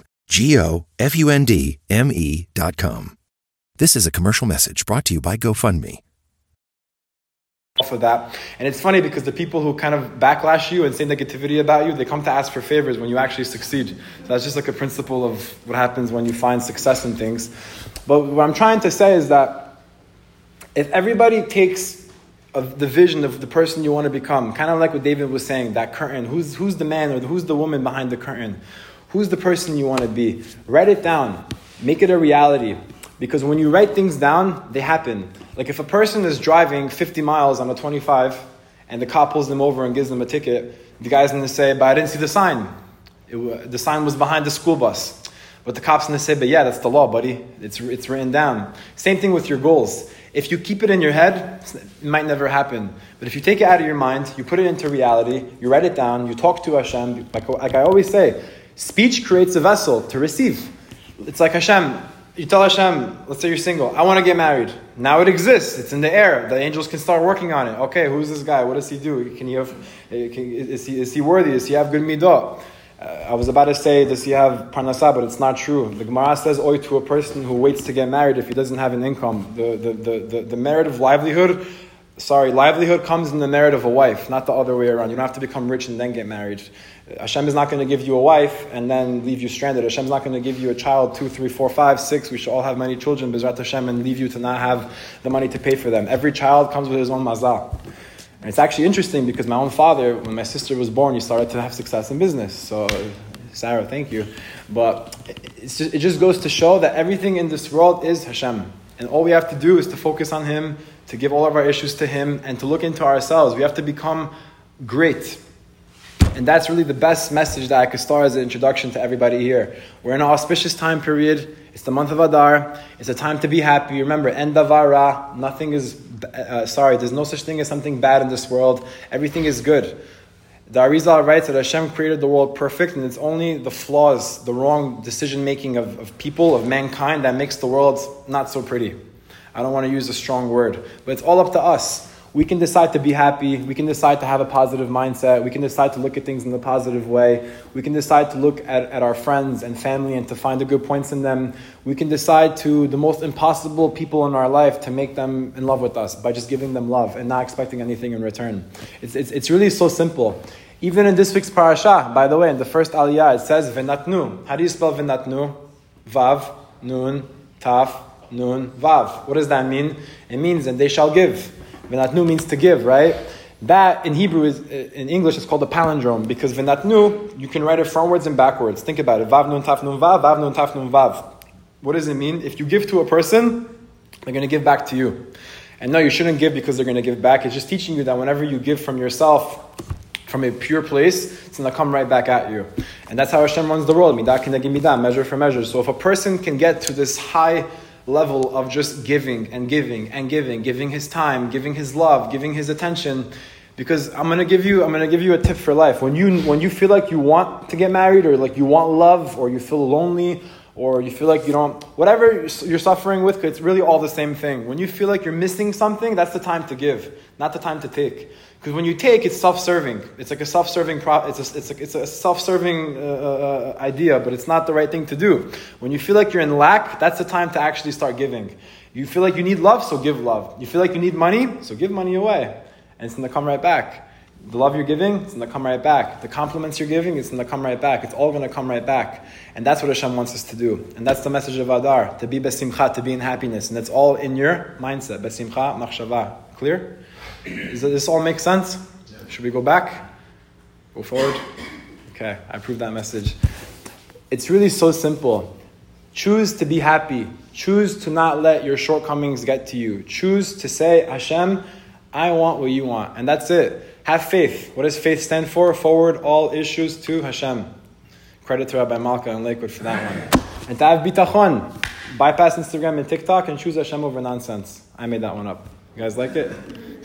GoFundMe.com. This is a commercial message brought to you by GoFundMe. For that. And it's funny because the people who kind of backlash you and say negativity about you, they come to ask for favors when you actually succeed. So that's just like a principle of what happens when you find success in things. But what I'm trying to say is that if everybody takes the vision of the person you want to become, kind of like what David was saying, that curtain, who's the man or who's the woman behind the curtain? Who's the person you want to be? Write it down. Make it a reality. Because when you write things down, they happen. Like if a person is driving 50 miles on a 25 and the cop pulls them over and gives them a ticket, the guy's going to say, but I didn't see the sign. The sign was behind the school bus. But the cop's going to say, but yeah, that's the law, buddy. It's written down. Same thing with your goals. If you keep it in your head, it might never happen. But if you take it out of your mind, you put it into reality, you write it down, you talk to Hashem. Like I always say, speech creates a vessel to receive. It's like Hashem. You tell Hashem, let's say you're single, I want to get married. Now it exists. It's in the air. The angels can start working on it. Okay, who's this guy? What does he do? Is he worthy? Does he have good midah? I was about to say, does he have parnasah, but it's not true. The Gemara says, oy to a person who waits to get married if he doesn't have an income. The merit of livelihood comes in the merit of a wife, not the other way around. You don't have to become rich and then get married. Hashem is not going to give you a wife and then leave you stranded. Hashem is not going to give you a child, 2, 3, 4, 5, 6. We should all have many children, Bezrat Hashem, and leave you to not have the money to pay for them. Every child comes with his own mazal. And it's actually interesting because my own father, when my sister was born, he started to have success in business. So, Sarah, thank you. But it just goes to show that everything in this world is Hashem. And all we have to do is to focus on Him, to give all of our issues to Him, and to look into ourselves. We have to become great. And that's really the best message that I could start as an introduction to everybody here. We're in an auspicious time period. It's the month of Adar. It's a time to be happy. Remember, en davar ra, nothing is, there's no such thing as something bad in this world. Everything is good. The Arizal writes that Hashem created the world perfect, and it's only the flaws, the wrong decision-making of people, of mankind, that makes the world not so pretty. I don't want to use a strong word, but it's all up to us. We can decide to be happy. We can decide to have a positive mindset. We can decide to look at things in a positive way. We can decide to look at our friends and family and to find the good points in them. We can decide to the most impossible people in our life to make them in love with us by just giving them love and not expecting anything in return. It's really so simple. Even in this week's parasha, by the way, in the first aliyah, it says Venatnu. How do you spell Venatnu? Vav, Nun, Taf, Nun, Vav. What does that mean? It means, and they shall give. Venatnu means to give, right? That in Hebrew in English is called a palindrome, because Venatnu, you can write it frontwards and backwards. Think about it. Vav nun taf nun vav, vav nun taf nun vav. What does it mean? If you give to a person, they're going to give back to you. And no, you shouldn't give because they're going to give back. It's just teaching you that whenever you give from yourself, from a pure place, it's going to come right back at you. And that's how Hashem runs the world. Midah kineged midah, measure for measure. So if a person can get to this high level of just giving and giving and giving his time, giving his love, giving his attention, because I'm gonna give you a tip for life. When you feel like you want to get married, or like you want love, or you feel lonely, or you feel like you don't, whatever you're suffering with, it's really all the same thing. When you feel like you're missing something, that's the time to give, not the time to take. Because when you take, it's self-serving. It's like a self-serving it's a self-serving idea, but it's not the right thing to do. When you feel like you're in lack, that's the time to actually start giving. You feel like you need love, so give love. You feel like you need money, so give money away. And it's going to come right back. The love you're giving, it's going to come right back. The compliments you're giving, it's going to come right back. It's all going to come right back. And that's what Hashem wants us to do. And that's the message of Adar, to be besimcha, to be in happiness. And it's all in your mindset. Besimcha, machshava. Clear? Does this all make sense? Yeah. Should we go back? Go forward? Okay, I proved that message. It's really so simple. Choose to be happy. Choose to not let your shortcomings get to you. Choose to say, Hashem, I want what you want. And that's it. Have faith. What does faith stand for? Forward all issues to Hashem. Credit to Rabbi Malka and Lakewood for that one. And to have bitachon. Bypass Instagram and TikTok and choose Hashem over nonsense. I made that one up. You guys like it?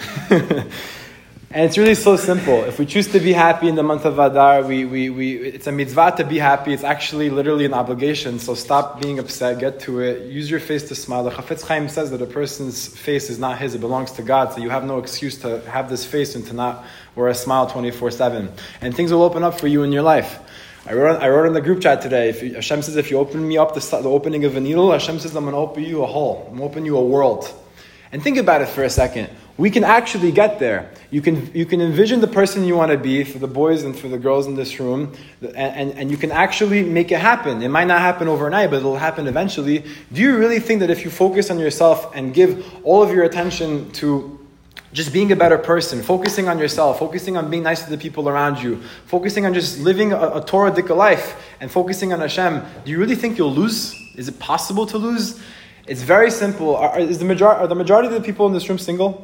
And it's really so simple. If we choose to be happy in the month of Adar, it's a mitzvah to be happy. It's actually literally an obligation. So stop being upset, get to it. Use your face to smile. The Chafetz Chaim says that a person's face is not his, it belongs to God. So you have no excuse to have this face and to not wear a smile 24/7. And things will open up for you in your life. I wrote in the group chat today, Hashem says, if you open me up the opening of a needle, Hashem says, I'm going to open you a hole. I'm going to open you a world. And think about it for a second. We can actually get there. You can envision the person you want to be, for the boys and for the girls in this room, and you can actually make it happen. It might not happen overnight, but it'll happen eventually. Do you really think that if you focus on yourself and give all of your attention to just being a better person, focusing on yourself, focusing on being nice to the people around you, focusing on just living a Torah dika life, and focusing on Hashem, do you really think you'll lose? Is it possible to lose? It's very simple. Are the majority of the people in this room single?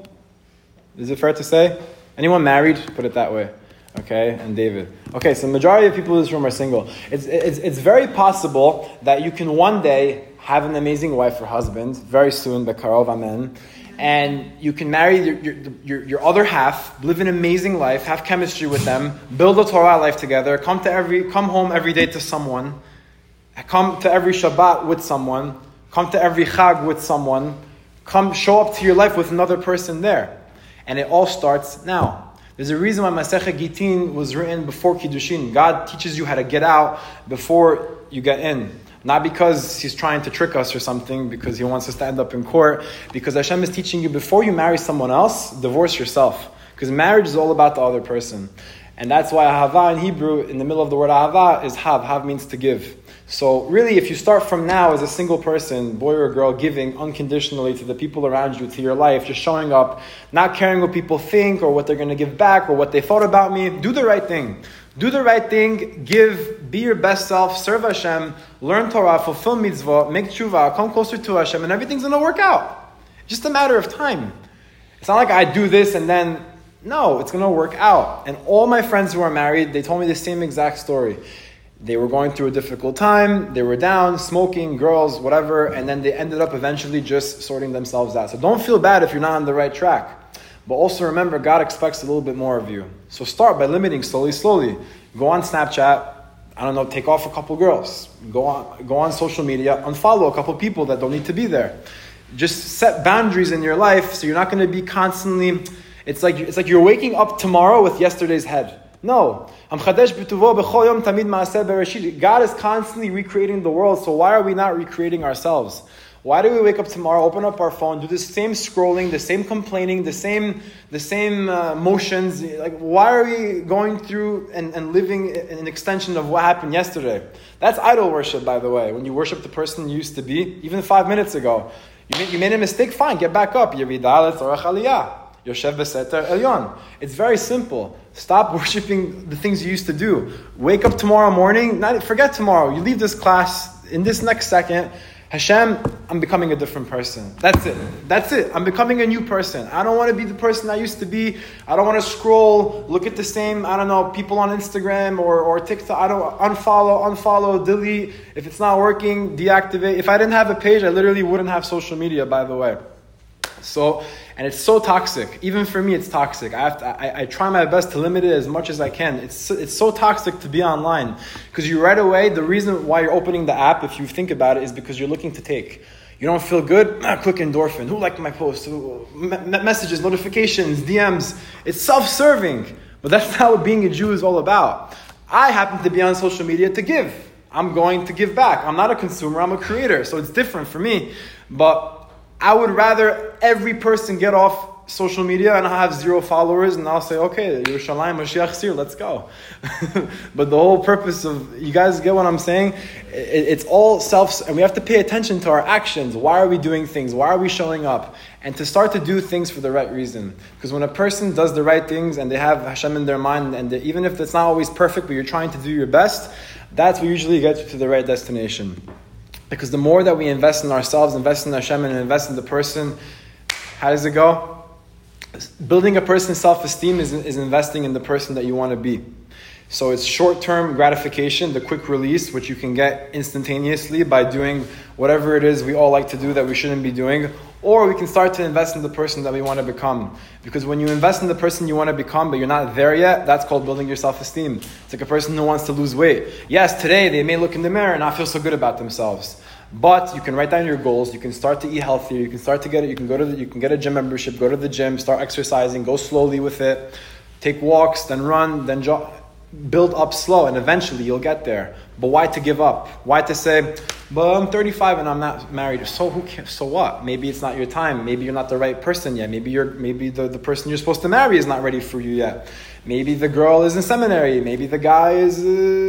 Is it fair to say? Anyone married? Put it that way. Okay, and David. Okay, so the majority of people in this room are single. It's very possible that you can one day have an amazing wife or husband, very soon, bekarov, amen, and you can marry your other half, live an amazing life, have chemistry with them, build a Torah life together, come home every day to someone, come to every Shabbat with someone, come to every Chag with someone, come show up to your life with another person there. And it all starts now. There's a reason why Masechet Gitin was written before Kiddushin. God teaches you how to get out before you get in. Not because He's trying to trick us or something, because He wants us to end up in court. Because Hashem is teaching you, before you marry someone else, divorce yourself. Because marriage is all about the other person. And that's why Ahava in Hebrew, in the middle of the word Ahava, is Hav. Hav means to give. So really, if you start from now as a single person, boy or girl, giving unconditionally to the people around you, to your life, just showing up, not caring what people think or what they're going to give back or what they thought about me, do the right thing. Do the right thing, give, be your best self, serve Hashem, learn Torah, fulfill mitzvah, make tshuva, come closer to Hashem, and everything's going to work out. Just a matter of time. It's not like I do this and then, no, it's going to work out. And all my friends who are married, they told me the same exact story. They were going through a difficult time, they were down, smoking, girls, whatever, and then they ended up eventually just sorting themselves out. So don't feel bad if you're not on the right track. But also remember, God expects a little bit more of you. So start by limiting slowly. Go on Snapchat, take off a couple girls. Go on social media, unfollow a couple people that don't need to be there. Just set boundaries in your life so you're not going to be constantly, it's like you're waking up tomorrow with yesterday's head. No. God is constantly recreating the world, so why are we not recreating ourselves? Why do we wake up tomorrow, open up our phone, do the same scrolling, the same complaining, the same motions? Like, why are we going through and living an extension of what happened yesterday? That's idol worship, by the way. When you worship the person you used to be, even 5 minutes ago. You made a mistake, fine, get back up. It's very simple. Stop worshiping the things you used to do. Wake up tomorrow morning, forget tomorrow. You leave this class in this next second. Hashem, I'm becoming a different person. That's it. I'm becoming a new person. I don't want to be the person I used to be. I don't want to scroll, look at the same, people on Instagram or TikTok. I don't unfollow, delete. If it's not working, deactivate. If I didn't have a page, I literally wouldn't have social media, by the way. And it's so toxic. Even for me, it's toxic. I try my best to limit it as much as I can. It's so toxic to be online. Because you right away, the reason why you're opening the app, if you think about it, is because you're looking to take. You don't feel good? Quick endorphin. Who liked my post? Messages, notifications, DMs. It's self-serving. But that's not what being a Jew is all about. I happen to be on social media to give. I'm going to give back. I'm not a consumer, I'm a creator. So it's different for me. But I would rather every person get off social media and I'll have 0 followers and I'll say, okay, Yerushalayim, Mashiach Sir, let's go. But the whole purpose of, you guys get what I'm saying? It's all and we have to pay attention to our actions. Why are we doing things? Why are we showing up? And to start to do things for the right reason. Because when a person does the right things and they have Hashem in their mind, and even if it's not always perfect, but you're trying to do your best, that's what usually gets you to the right destination. Because the more that we invest in ourselves, invest in Hashem, and invest in the person, how does it go? Building a person's self-esteem is investing in the person that you want to be. So it's short-term gratification, the quick release, which you can get instantaneously by doing whatever it is we all like to do that we shouldn't be doing. Or we can start to invest in the person that we want to become. Because when you invest in the person you want to become, but you're not there yet, that's called building your self-esteem. It's like a person who wants to lose weight. Yes, today they may look in the mirror and not feel so good about themselves. But you can write down your goals, you can start to eat healthier, you can start to get it, you can get a gym membership, go to the gym, start exercising, go slowly with it, take walks, then run, then jog. Build up slow, and eventually you'll get there. But why to give up? Why to say, but I'm 35 and I'm not married. So who cares? So what? Maybe it's not your time. Maybe you're not the right person yet. Maybe the person you're supposed to marry is not ready for you yet. Maybe the girl is in seminary. Maybe the guy is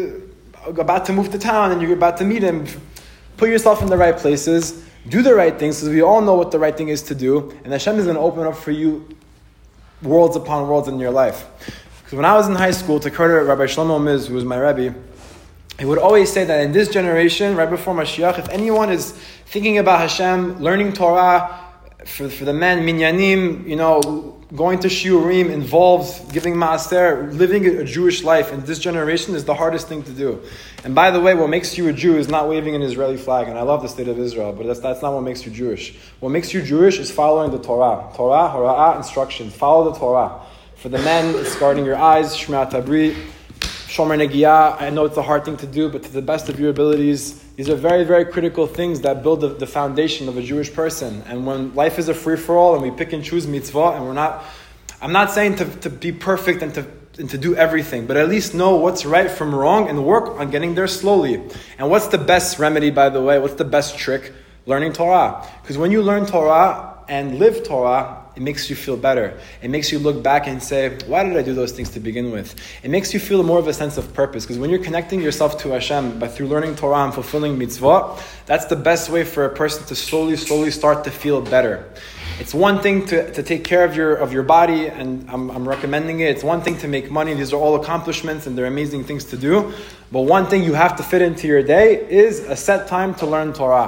about to move to town and you're about to meet him. Put yourself in the right places. Do the right things, because we all know what the right thing is to do. And Hashem is going to open up for you worlds upon worlds in your life. Because when I was in high school, to credit Rabbi Shlomo Miz, who was my Rebbe, he would always say that in this generation, right before Mashiach, if anyone is thinking about Hashem, learning Torah, for the men, minyanim, going to shiurim, involved, giving maaser, living a Jewish life in this generation is the hardest thing to do. And by the way, what makes you a Jew is not waving an Israeli flag. And I love the state of Israel, but that's not what makes you Jewish. What makes you Jewish is following the Torah. Torah, hora'ah, instructions. Follow the Torah. For the men, it's guarding your eyes, Shema Tabri, Shomer Negiyah. I know it's a hard thing to do, but to the best of your abilities, these are very, very critical things that build the foundation of a Jewish person. And when life is a free-for-all and we pick and choose mitzvah, and I'm not saying to be perfect and to do everything, but at least know what's right from wrong and work on getting there slowly. And what's the best remedy, by the way? What's the best trick? Learning Torah. Because when you learn Torah and live Torah, it makes you feel better. It makes you look back and say, why did I do those things to begin with? It makes you feel more of a sense of purpose. Because when you're connecting yourself to Hashem through learning Torah and fulfilling mitzvah, that's the best way for a person to slowly start to feel better. It's one thing to take care of your body, and I'm recommending it. It's one thing to make money. These are all accomplishments and they're amazing things to do. But one thing you have to fit into your day is a set time to learn Torah.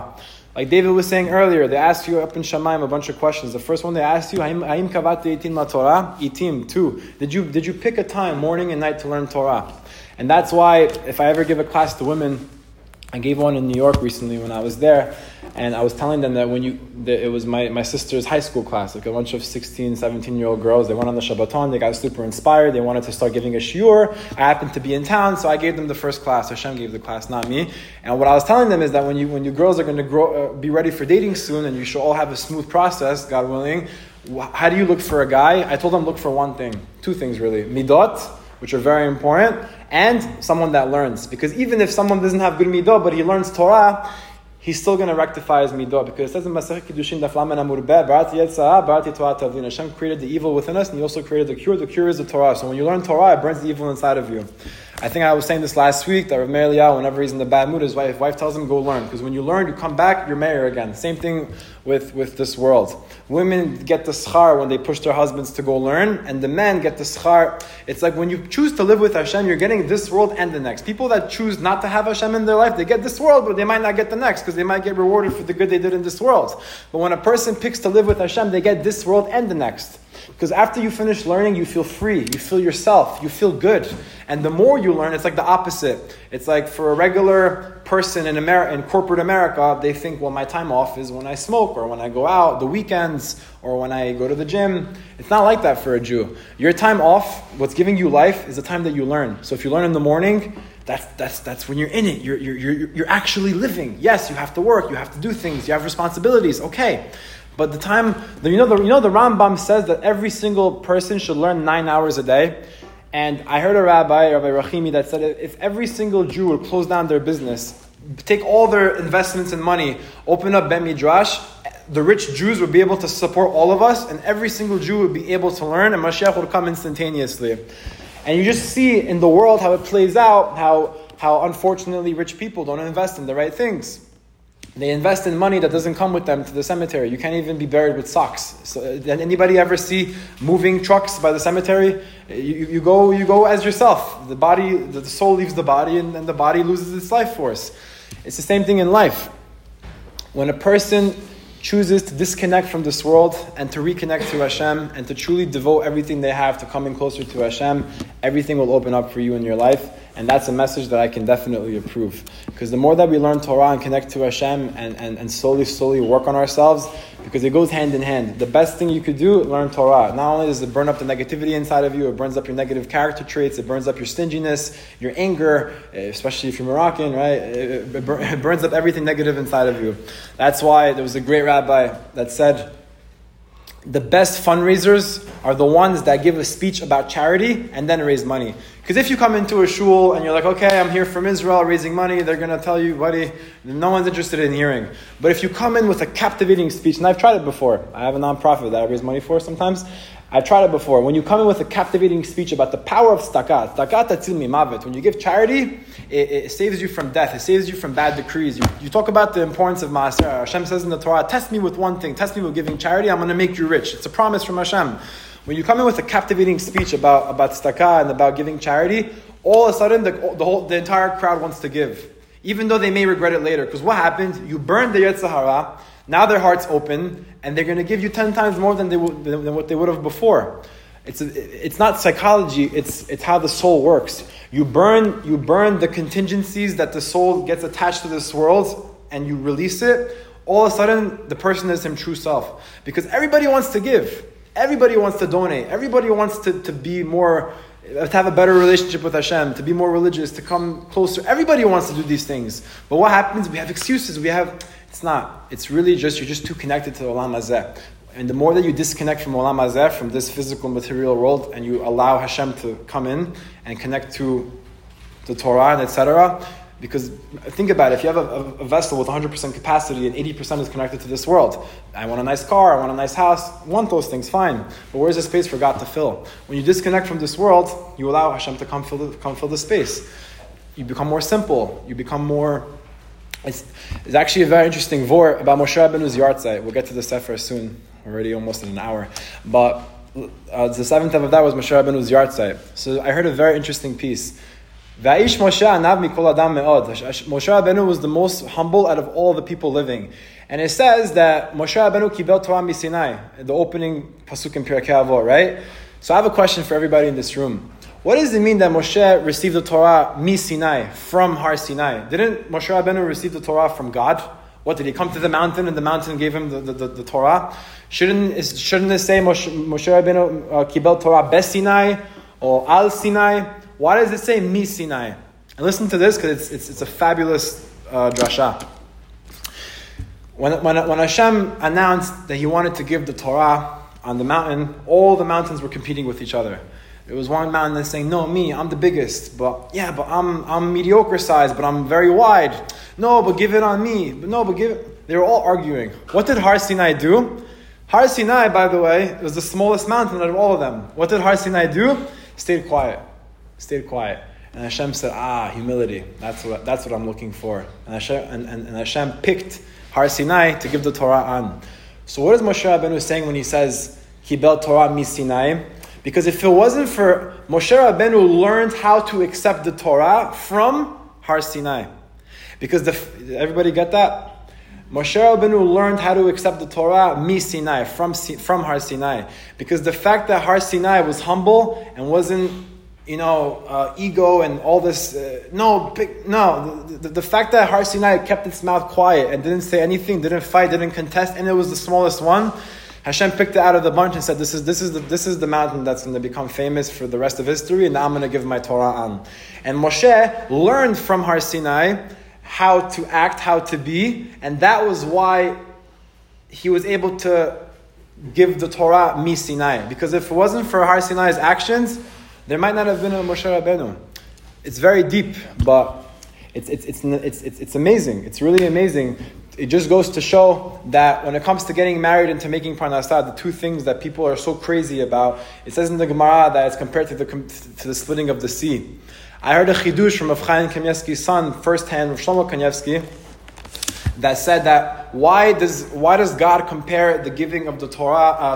Like David was saying earlier, they asked you up in Shamayim a bunch of questions. The first one they asked you, Haim kavati itim la Torah? Itim, 2. Did you pick a time, morning and night, to learn Torah? And that's why, if I ever give a class to women, I gave one in New York recently when I was there, and I was telling them that it was my sister's high school class, like a bunch of 16, 17-year-old girls. They went on the Shabbaton, they got super inspired, they wanted to start giving a shiur. I happened to be in town, so I gave them the first class. Hashem gave the class, not me. And what I was telling them is that when you girls are going to be ready for dating soon, and you should all have a smooth process, God willing, how do you look for a guy? I told them look for one thing, 2 things really. Midot, which are very important, and someone that learns. Because even if someone doesn't have good midah, but he learns Torah, he's still going to rectify his midah. Because it says in Masechet Kiddushin, Daf Lamed Amud Beh, Barati Yetzirah, Barati Torah Tavlin. Hashem created the evil within us, and He also created the cure. The cure is the Torah. So when you learn Torah, it burns the evil inside of you. I think I was saying this last week, that Rav Meir Eliyahu, whenever he's in the bad mood, his wife tells him, go learn. Because when you learn, you come back, you're Meir again. Same thing with this world. Women get the schar when they push their husbands to go learn, and the men get the schar. It's like when you choose to live with Hashem, you're getting this world and the next. People that choose not to have Hashem in their life, they get this world, but they might not get the next, because they might get rewarded for the good they did in this world. But when a person picks to live with Hashem, they get this world and the next. Because after you finish learning, you feel free, you feel yourself, you feel good. And the more you learn, it's like the opposite. It's like for a regular person in corporate America, they think, well, my time off is when I smoke, or when I go out, the weekends, or when I go to the gym. It's not like that for a Jew. Your time off, what's giving you life, is the time that you learn. So if you learn in the morning, that's when you're in it. You're actually living. Yes, you have to work, you have to do things, you have responsibilities. Okay. But the Rambam says that every single person should learn 9 hours a day. And I heard Rabbi Rahimi, that said if every single Jew would close down their business, take all their investments and money, open up Bet Midrash, the rich Jews would be able to support all of us, and every single Jew would be able to learn, and Mashiach would come instantaneously. And you just see in the world how it plays out, how unfortunately rich people don't invest in the right things. They invest in money that doesn't come with them to the cemetery. You can't even be buried with socks. So, did anybody ever see moving trucks by the cemetery? You go as yourself. The soul leaves the body, and the body loses its life force. It's the same thing in life. When a person chooses to disconnect from this world and to reconnect to Hashem and to truly devote everything they have to coming closer to Hashem, everything will open up for you in your life. And that's a message that I can definitely approve. Because the more that we learn Torah and connect to Hashem and slowly work on ourselves, because it goes hand in hand. The best thing you could do, learn Torah. Not only does it burn up the negativity inside of you, it burns up your negative character traits, it burns up your stinginess, your anger, especially if you're Moroccan, right? It burns up everything negative inside of you. That's why there was a great rabbi that said, the best fundraisers are the ones that give a speech about charity and then raise money. Because if you come into a shul and you're like, okay, I'm here from Israel raising money, they're going to tell you, buddy, no one's interested in hearing. But if you come in with a captivating speech, and I've tried it before. I have a nonprofit that I raise money for sometimes. I've tried it before. When you come in with a captivating speech about the power of tzedakah tatzil mimavet, when you give charity, it saves you from death. It saves you from bad decrees. You talk about the importance of maaser. Hashem says in the Torah, test me with one thing. Test me with giving charity. I'm going to make you rich. It's a promise from Hashem. When you come in with a captivating speech about tzedakah and about giving charity, all of a sudden the entire crowd wants to give, even though they may regret it later. Because what happened? You burned the Yetzer Hara. Now their heart's open, and they're going to give you 10 times more than what they would have before. It's not psychology. It's how the soul works. You burn the contingencies that the soul gets attached to this world, and you release it. All of a sudden, the person is his true self, because everybody wants to give. Everybody wants to donate. Everybody wants to be more, to have a better relationship with Hashem, to be more religious, to come closer. Everybody wants to do these things. But what happens? We have excuses. It's not. It's really just, you're just too connected to Olam Hazeh. And the more that you disconnect from Olam Hazeh, from this physical material world, and you allow Hashem to come in and connect to the Torah and etc., because think about it, if you have a vessel with 100% capacity and 80% is connected to this world, I want a nice car, I want a nice house, want those things, fine. But where's the space for God to fill? When you disconnect from this world, you allow Hashem to come fill the space. You become more simple. You become more... It's actually a very interesting vor about Moshe Rabbeinu's Yartzeit. We'll get to the Sefer soon, already almost in an hour. But the 7th of that was Moshe Rabbeinu's Yartzeit. So I heard a very interesting piece. Va'ish Moshe anav mikol adam me'od. Moshe Rabbeinu was the most humble out of all the people living. And it says that Moshe Rabbeinu kibel Torah miSinai, the opening pasuk in Pirkei Avot, right? So I have a question for everybody in this room. What does it mean that Moshe received the Torah miSinai, from Har Sinai? Didn't Moshe Rabbeinu receive the Torah from God? What, did he come to the mountain and the mountain gave him the Torah? Shouldn't it say Moshe Rabbeinu kibel Torah beSinai or al Sinai? Why does it say miSinai? And listen to this, because it's a fabulous drasha. When Hashem announced that He wanted to give the Torah on the mountain, all the mountains were competing with each other. There was one mountain that's saying, "No, me, I'm the biggest, but I'm mediocre sized, but I'm very wide. No, but give it on me. But no, but give it." They were all arguing. What did Har Sinai do? Har Sinai, by the way, was the smallest mountain out of all of them. What did Har Sinai do? Stayed quiet. And Hashem said, humility. That's what I'm looking for. And Hashem picked Har Sinai to give the Torah on. So what is Moshe Rabbeinu saying when he says, Kibel Torah miSinai? Because if it wasn't for Moshe Rabbeinu learned how to accept the Torah from Har Sinai. Because everybody get that? Moshe Rabbeinu learned how to accept the Torah miSinai, from Har Sinai. Because the fact that Har Sinai was humble and wasn't ego and all this. The fact that Har Sinai kept its mouth quiet and didn't say anything, didn't fight, didn't contest, and it was the smallest one. Hashem picked it out of the bunch and said, "This is the mountain that's going to become famous for the rest of history, and now I'm going to give my Torah on." And Moshe learned from Har Sinai how to act, how to be, and that was why he was able to give the Torah miSinai. Because if it wasn't for Har Sinai's actions, there might not have been a Moshe Rabbeinu. It's very deep, but it's amazing. It's really amazing. It just goes to show that when it comes to getting married and to making parnasah, the two things that people are so crazy about, it says in the Gemara that it's compared to the splitting of the sea. I heard a chidush from Rav Chaim Kanievsky's son, firsthand, Rav Shlomo Kanievsky, that said that why does God compare the giving of the Torah,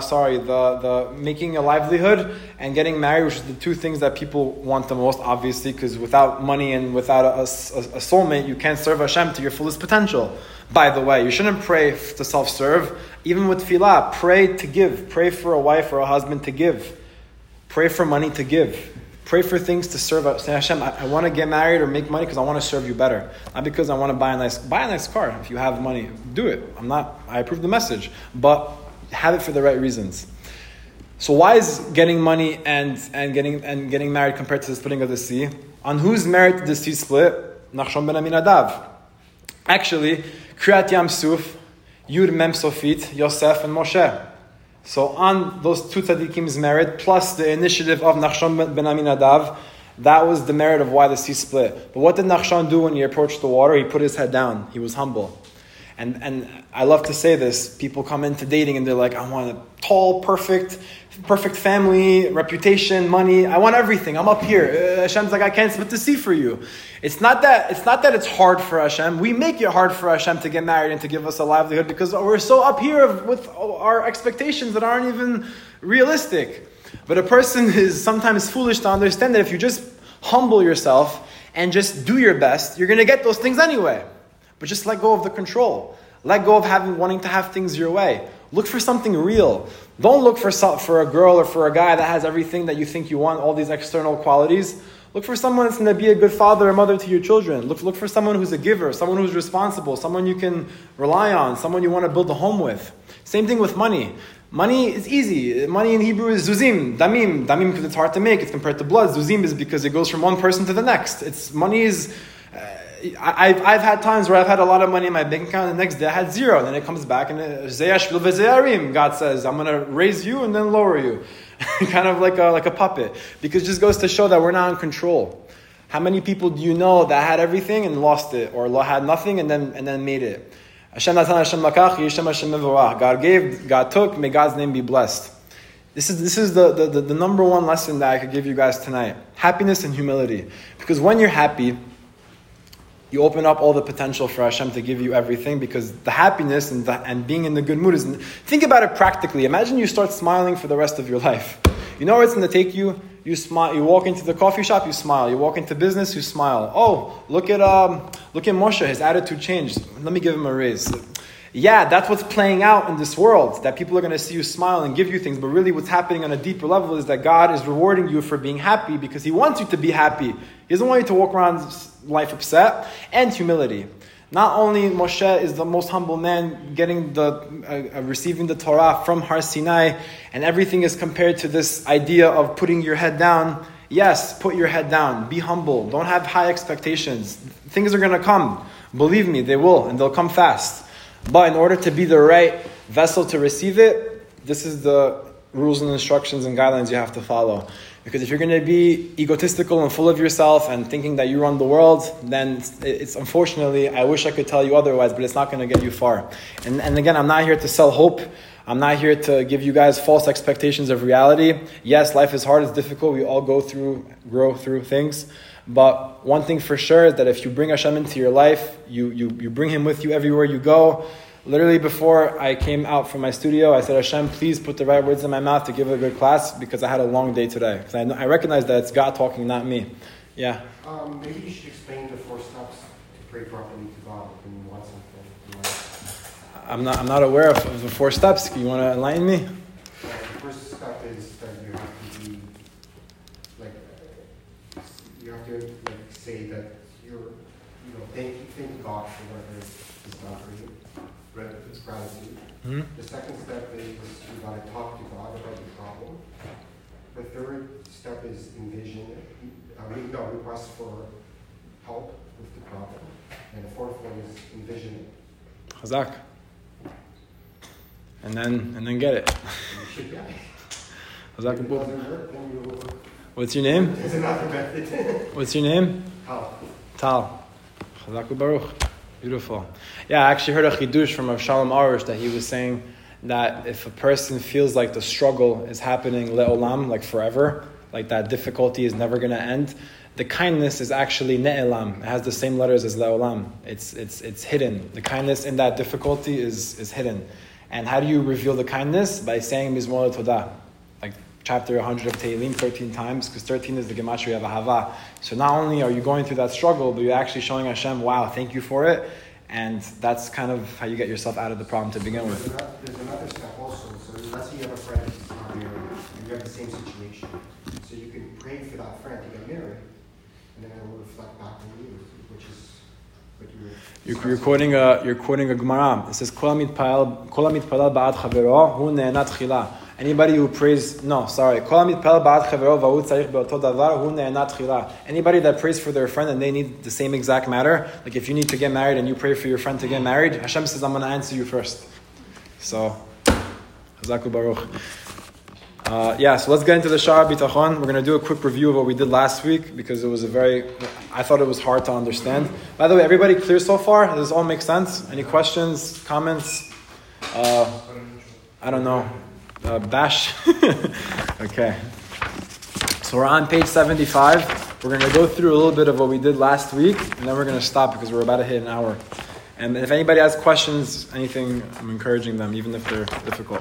the making a livelihood and getting married, which is the two things that people want the most, obviously, because without money and without a soulmate, you can't serve Hashem to your fullest potential. By the way, you shouldn't pray to self-serve. Even with tefillah, pray to give. Pray for a wife or a husband to give. Pray for money to give. Pray for things to serve. Say, Hashem, I want to get married or make money because I want to serve you better. Not because I want to buy a nice car. If you have money, do it. I approve the message. But have it for the right reasons. So why is getting money and getting married compared to the splitting of the sea? On whose merit did the sea split? Nachshon ben Aminadav. Actually, Kriyat Yam Suf, Yud Mem Sofit, Yosef, and Moshe. So on those two tzaddikim's merit, plus the initiative of Nachshon ben Aminadav, that was the merit of why the sea split. But what did Nachshon do when he approached the water? He put his head down. He was humble. And I love to say this. People come into dating and they're like, I want a tall, perfect family, reputation, money. I want everything. I'm up here. Hashem's like, I can't split the sea for you. It's not that it's hard for Hashem. We make it hard for Hashem to get married and to give us a livelihood because we're so up here with our expectations that aren't even realistic. But a person is sometimes foolish to understand that if you just humble yourself and just do your best, you're going to get those things anyway. But just let go of the control. Let go of wanting to have things your way. Look for something real. Don't look for a girl or for a guy that has everything that you think you want, all these external qualities. Look for someone that's going to be a good father or mother to your children. Look for someone who's a giver, someone who's responsible, someone you can rely on, someone you want to build a home with. Same thing with money. Money is easy. Money in Hebrew is zuzim, damim. Damim because it's hard to make. It's compared to blood. Zuzim is because it goes from one person to the next. Money is... I've had times where I've had a lot of money in my bank account, and the next day I had zero, and then it comes back, and God says, I'm going to raise you and then lower you. Kind of like a puppet. Because it just goes to show that we're not in control. How many people do you know that had everything and lost it, or had nothing and then made it? Hashem natan, Hashem lakach, Yishem Hashem mevorach. God gave, God took, may God's name be blessed. This is the number one lesson that I could give you guys tonight. Happiness and humility. Because when you're happy, you open up all the potential for Hashem to give you everything, because the happiness and being in the good mood think about it practically. Imagine you start smiling for the rest of your life. You know where it's going to take you? you smile. You walk into the coffee shop, you smile. You walk into business, you smile. Oh, look at Moshe, his attitude changed. Let me give him a raise. Yeah, that's what's playing out in this world, that people are going to see you smile and give you things, but really what's happening on a deeper level is that God is rewarding you for being happy because He wants you to be happy. He doesn't want you to walk around life upset. And humility. Not only Moshe is the most humble man getting receiving the Torah from Har Sinai, and everything is compared to this idea of putting your head down. Yes, put your head down. Be humble. Don't have high expectations. Things are going to come. Believe me, they will, and they'll come fast. But in order to be the right vessel to receive it, this is the rules and instructions and guidelines you have to follow. Because if you're going to be egotistical and full of yourself and thinking that you run the world, then it's unfortunately, I wish I could tell you otherwise, but it's not going to get you far. And again, I'm not here to sell hope. I'm not here to give you guys false expectations of reality. Yes, life is hard, it's difficult. We all grow through things. But one thing for sure is that if you bring Hashem into your life, you bring Him with you everywhere you go. Literally before I came out from my studio, I said, Hashem, please put the right words in my mouth to give a good class because I had a long day today. Because I recognize that it's God talking, not me. Yeah? Maybe you should explain the 4 steps to pray properly to God when you want something. I'm not aware of the 4 steps. You want to enlighten me? The first step is that you have to be, say that thank God for whatever He's done for you. Gratitude. Mm-hmm. The second step is you got to talk to God about your problem. The third step is request for help with the problem. And the fourth one is envision it. Chazak. And then get it. You should get it. Chazak. If it doesn't work, then you. What's your name? There's another method. What's your name? Tal. Chazak Baruch. Beautiful. Yeah, I actually heard a chidush from Avshalom Arush that he was saying that if a person feels like the struggle is happening le'olam, like forever, like that difficulty is never going to end, the kindness is actually ne'elam. It has the same letters as le'olam. It's hidden. The kindness in that difficulty is hidden. And how do you reveal the kindness? By saying Mizmor Todah. Like chapter 100 of Tehillim 13 times, because 13 is the gematria of Ahava. So not only are you going through that struggle, but you're actually showing Hashem, wow, thank you for it. And that's kind of how you get yourself out of the problem to begin with. There's another step also. So let's say you have a friend who's not married, and you have the same situation. So you can pray for that friend to get married, and then it will reflect back on you, which is what you're quoting a Gemara. It says, Kol mitpalel ba'ad chavero hu ne'enat chila. Anybody who prays, Kol mitpalel ba'ad chavero v'hu tzarich be'oto davar hu ne'enat chila. Anybody that prays for their friend and they need the same exact matter, like if you need to get married and you pray for your friend to get married, Hashem says, I'm going to answer you first. So, Hazaku Baruch. So let's get into the Sha'ar Bitachon. We're going to do a quick review of what we did last week because it was I thought it was hard to understand. By the way, everybody clear so far? Does this all make sense? Any questions, comments? I don't know. Bash? Okay. So we're on page 75. We're going to go through a little bit of what we did last week and then we're going to stop because we're about to hit an hour. And if anybody has questions, anything, I'm encouraging them, even if they're difficult.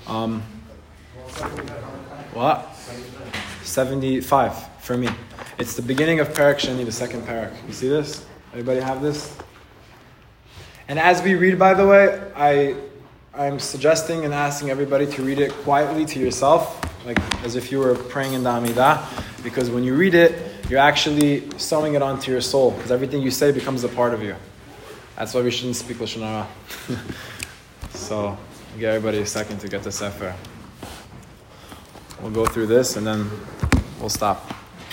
What? 75 for me. It's the beginning of Parak Sheni, the second parak. You see this? Everybody have this? And as we read, by the way, I'm suggesting and asking everybody to read it quietly to yourself, like as if you were praying in the Amidah, because when you read it, you're actually sewing it onto your soul, because everything you say becomes a part of you. That's why we shouldn't speak Lashon Hara. So, I'll give everybody a second to get the Sefer. We'll go through this and then we'll stop.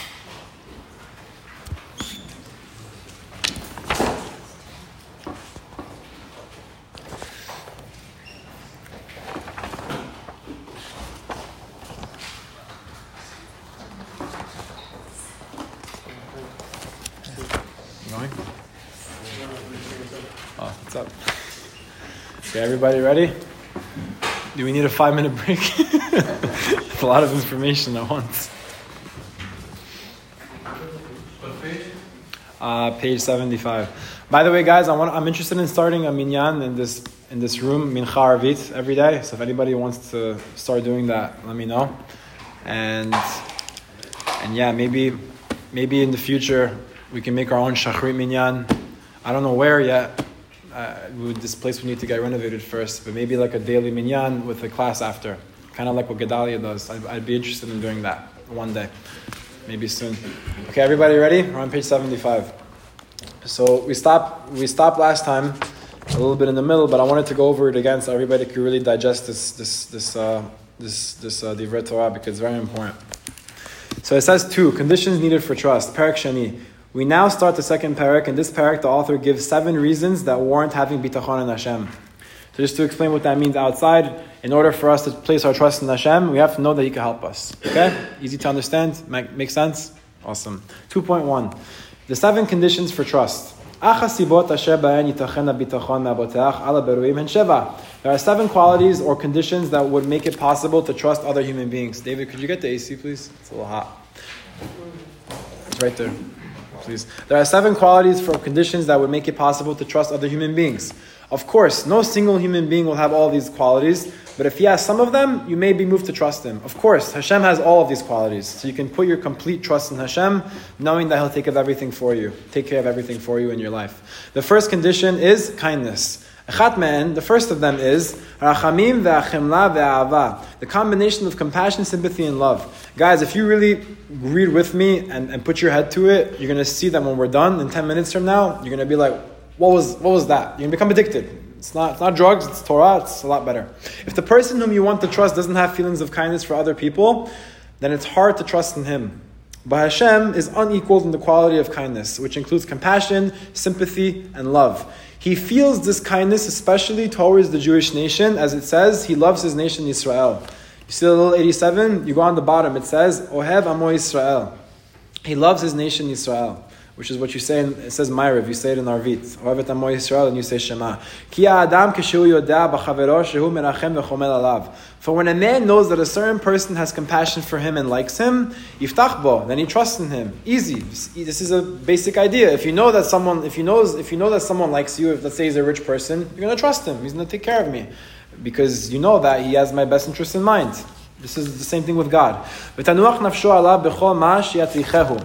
Going? Oh, what's up? Okay, everybody ready? Do we need a 5-minute break? A lot of information at once. What page? Page 75. By the way, guys, I'm interested in starting a minyan in this room, Mincha Arvit, every day. So if anybody wants to start doing that, let me know. And And yeah, maybe in the future we can make our own Shachrit Minyan. I don't know where yet. This place we need to get renovated first, but maybe like a daily Minyan with a class after. Kind of like what Gedalia does. I'd be interested in doing that one day. Maybe soon. Okay, everybody ready? We're on page 75. So we stopped last time a little bit in the middle, but I wanted to go over it again so everybody could really digest this Divrei Torah because it's very important. So it says 2 conditions needed for trust. Parak Shani. We now start the second parak. In this parak, the author gives 7 reasons that warrant having bitachon in Hashem. So just to explain what that means outside, in order for us to place our trust in Hashem, we have to know that He can help us. Okay? Easy to understand? Make sense? Awesome. 2.1. The 7 conditions for trust. There are 7 qualities or conditions that would make it possible to trust other human beings. David, could you get the AC, please? It's a little hot. It's right there. Please. There are 7 qualities for conditions that would make it possible to trust other human beings. Of course, no single human being will have all these qualities, but if he has some of them, you may be moved to trust him. Of course, Hashem has all of these qualities, so you can put your complete trust in Hashem, knowing that He'll take care of everything for you in your life. The first condition is kindness. The first of them is rachamim ve'achemla ve'ahava, the combination of compassion, sympathy, and love. Guys, if you really read with me and put your head to it, you're going to see that when we're done, in 10 minutes from now, you're going to be like, what was that? You're going to become addicted. It's not drugs, it's Torah, it's a lot better. If the person whom you want to trust doesn't have feelings of kindness for other people, then it's hard to trust in him. But Hashem is unequaled in the quality of kindness, which includes compassion, sympathy, and love. He feels this kindness especially towards the Jewish nation, as it says, He loves His nation Israel. You see the little 87? You go on the bottom, it says, Ohev Amo Israel. He loves His nation Israel, which is what you say, it says Ma'ariv, you say it in Arvit. Ohevet Amo Yisrael, and you say Shema. Ki ha'adam kishu yodea b'chavero shehu merachem v'chomel alav. For when a man knows that a certain person has compassion for him and likes him, yiftach bo, then he trusts in him. Easy. This is a basic idea. If you know that someone likes you, if let's say he's a rich person, you're going to trust him. He's going to take care of me. Because you know that he has my best interest in mind. This is the same thing with God. V'tanuach nafsho alav b'chol ma sheyatrichehu.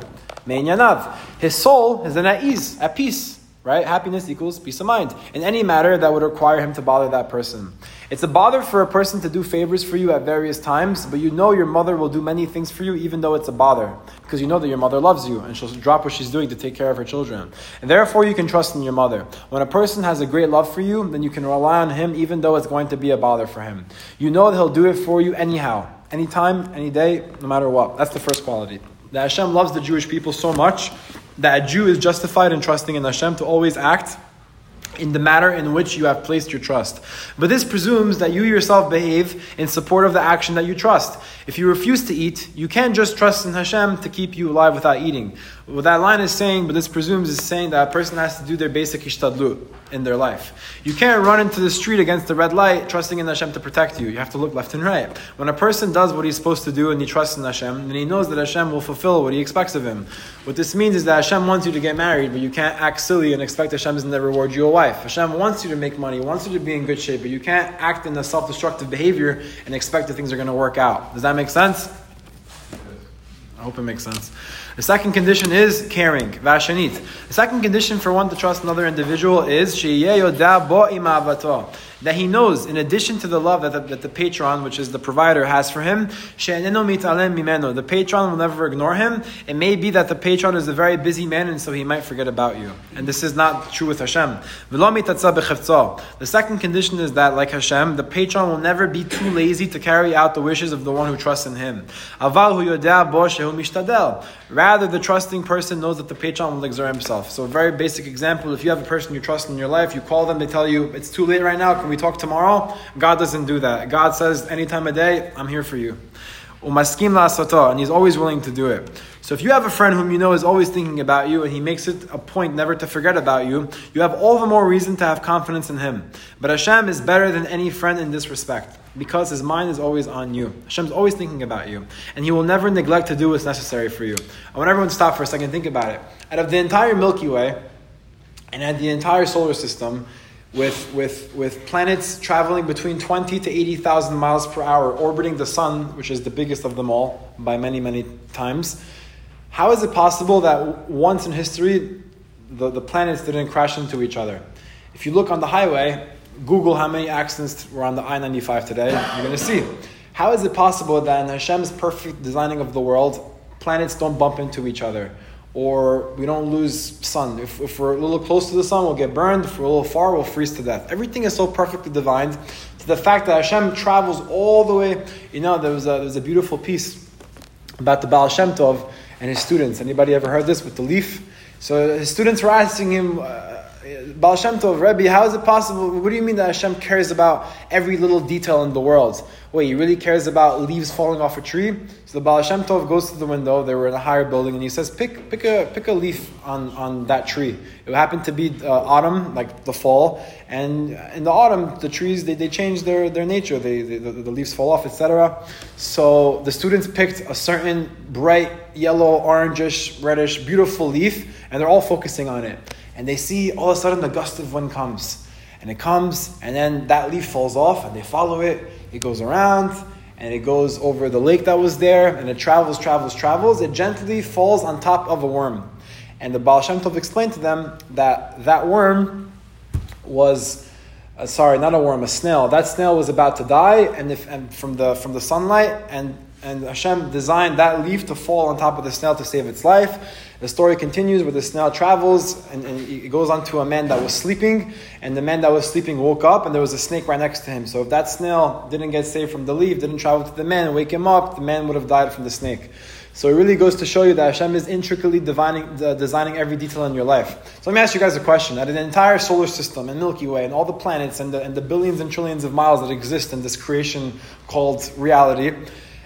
His soul is at ease, at peace, right? Happiness equals peace of mind in any matter that would require him to bother that person. It's a bother for a person to do favors for you at various times, but you know your mother will do many things for you even though it's a bother, because you know that your mother loves you and she'll drop what she's doing to take care of her children. And therefore you can trust in your mother. When a person has a great love for you, then you can rely on him even though it's going to be a bother for him. You know that He'll do it for you anyhow, anytime, any day, no matter what. That's the first quality. That Hashem loves the Jewish people so much that a Jew is justified in trusting in Hashem to always act in the matter in which you have placed your trust. But this presumes that you yourself behave in support of the action that you trust. If you refuse to eat, you can't just trust in Hashem to keep you alive without eating. What that line is saying, but this presumes, is saying that a person has to do their basic ishtadlut in their life. You can't run into the street against the red light trusting in Hashem to protect you. You have to look left and right. When a person does what he's supposed to do and he trusts in Hashem, then he knows that Hashem will fulfill what He expects of him. What this means is that Hashem wants you to get married, but you can't act silly and expect Hashem doesn't reward you a wife. Hashem wants you to make money, wants you to be in good shape, but you can't act in a self-destructive behavior and expect that things are going to work out. Does that make sense? I hope it makes sense. The second condition is caring. Vashanit. The second condition for one to trust another individual is that he knows, in addition to the love that the patron, which is the provider, has for him, the patron will never ignore him. It may be that the patron is a very busy man and so he might forget about you. And this is not true with Hashem. The second condition is that, like Hashem, the patron will never be too lazy to carry out the wishes of the one who trusts in him. Rather, the trusting person knows that the patron will exert himself. So a very basic example, if you have a person you trust in your life, you call them, they tell you, it's too late right now, can we talk tomorrow? God doesn't do that. God says, any time of day, I'm here for you. And He's always willing to do it. So if you have a friend whom you know is always thinking about you and he makes it a point never to forget about you, you have all the more reason to have confidence in him. But Hashem is better than any friend in this respect, because His mind is always on you. Hashem's always thinking about you, and He will never neglect to do what's necessary for you. I want everyone to stop for a second and think about it. Out of the entire Milky Way, and at the entire solar system, with planets traveling between 20 to 80,000 miles per hour, orbiting the sun, which is the biggest of them all, by many, many times, How is it possible that once in history, the planets didn't crash into each other? If you look on the highway, Google how many accidents were on the I-95 today, you're going to see. How is it possible that in Hashem's perfect designing of the world, planets don't bump into each other? Or we don't lose sun. If we're a little close to the sun, we'll get burned. If we're a little far, we'll freeze to death. Everything is so perfectly divined to the fact that Hashem travels all the way. You know, there was a beautiful piece about the Baal Shem Tov and his students. Anybody ever heard this with the leaf? So his students were asking him, Baal Shem Tov, Rebbe, how is it possible? What do you mean that Hashem cares about every little detail in the world? Wait, he really cares about leaves falling off a tree? So the Baal Shem Tov goes to the window. They were in a higher building, and he says, pick a leaf on that tree. It happened to be autumn, like the fall, and in the autumn, the trees they change their nature. The leaves fall off, etc. So the students picked a certain bright yellow, orangish, reddish, beautiful leaf, and they're all focusing on it. And they see all of a sudden the gust of wind comes. And it comes, and then that leaf falls off, and they follow it. It goes around, and it goes over the lake that was there, and it travels. It gently falls on top of a worm. And the Baal Shem Tov explained to them that worm was, not a worm, a snail. That snail was about to die, and from the sunlight, and Hashem designed that leaf to fall on top of the snail to save its life. The story continues where the snail travels and it goes on to a man that was sleeping, and the man that was sleeping woke up and there was a snake right next to him. So if that snail didn't get saved from the leaf, didn't travel to the man and wake him up, the man would have died from the snake. So it really goes to show you that Hashem is intricately designing every detail in your life. So let me ask you guys a question. Out of the entire solar system and Milky Way and all the planets and the billions and trillions of miles that exist in this creation called reality,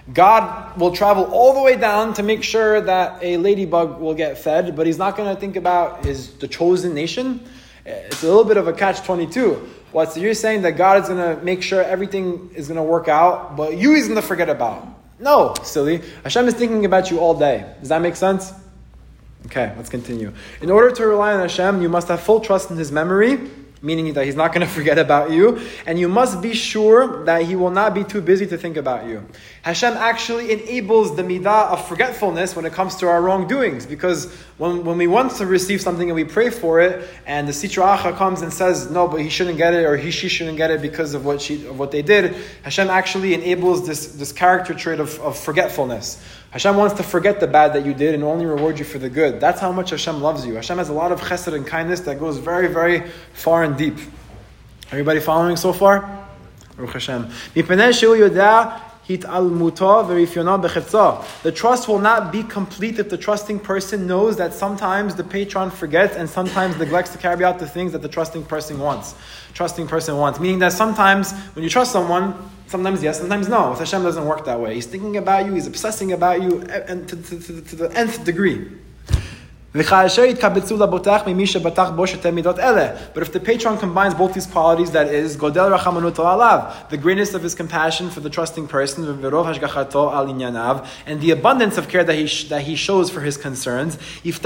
God will travel all the way down to make sure that a ladybug will get fed, but he's not going to think about the chosen nation. It's a little bit of a catch-22. So you're saying that God is going to make sure everything is going to work out, but he's going to forget about. No, silly. Hashem is thinking about you all day. Does that make sense? Okay, let's continue. In order to rely on Hashem, you must have full trust in His memory, meaning that He's not going to forget about you, and you must be sure that He will not be too busy to think about you. Hashem actually enables the midah of forgetfulness when it comes to our wrongdoings, because when we want to receive something and we pray for it, and the Sitra Achra comes and says, no, but he shouldn't get it, or she shouldn't get it because of what they did, Hashem actually enables this character trait of forgetfulness. Hashem wants to forget the bad that you did and only reward you for the good. That's how much Hashem loves you. Hashem has a lot of chesed and kindness that goes very, very far and deep. Everybody following so far? Baruch Hashem. The trust will not be complete if the trusting person knows that sometimes the patron forgets and sometimes neglects to carry out the things that the trusting person wants. Meaning that sometimes when you trust someone, sometimes yes, sometimes no. With Hashem doesn't work that way. He's thinking about you, He's obsessing about you and to the nth degree. But if the patron combines both these qualities, that is, the greatness of his compassion for the trusting person, and the abundance of care that he shows for his concerns,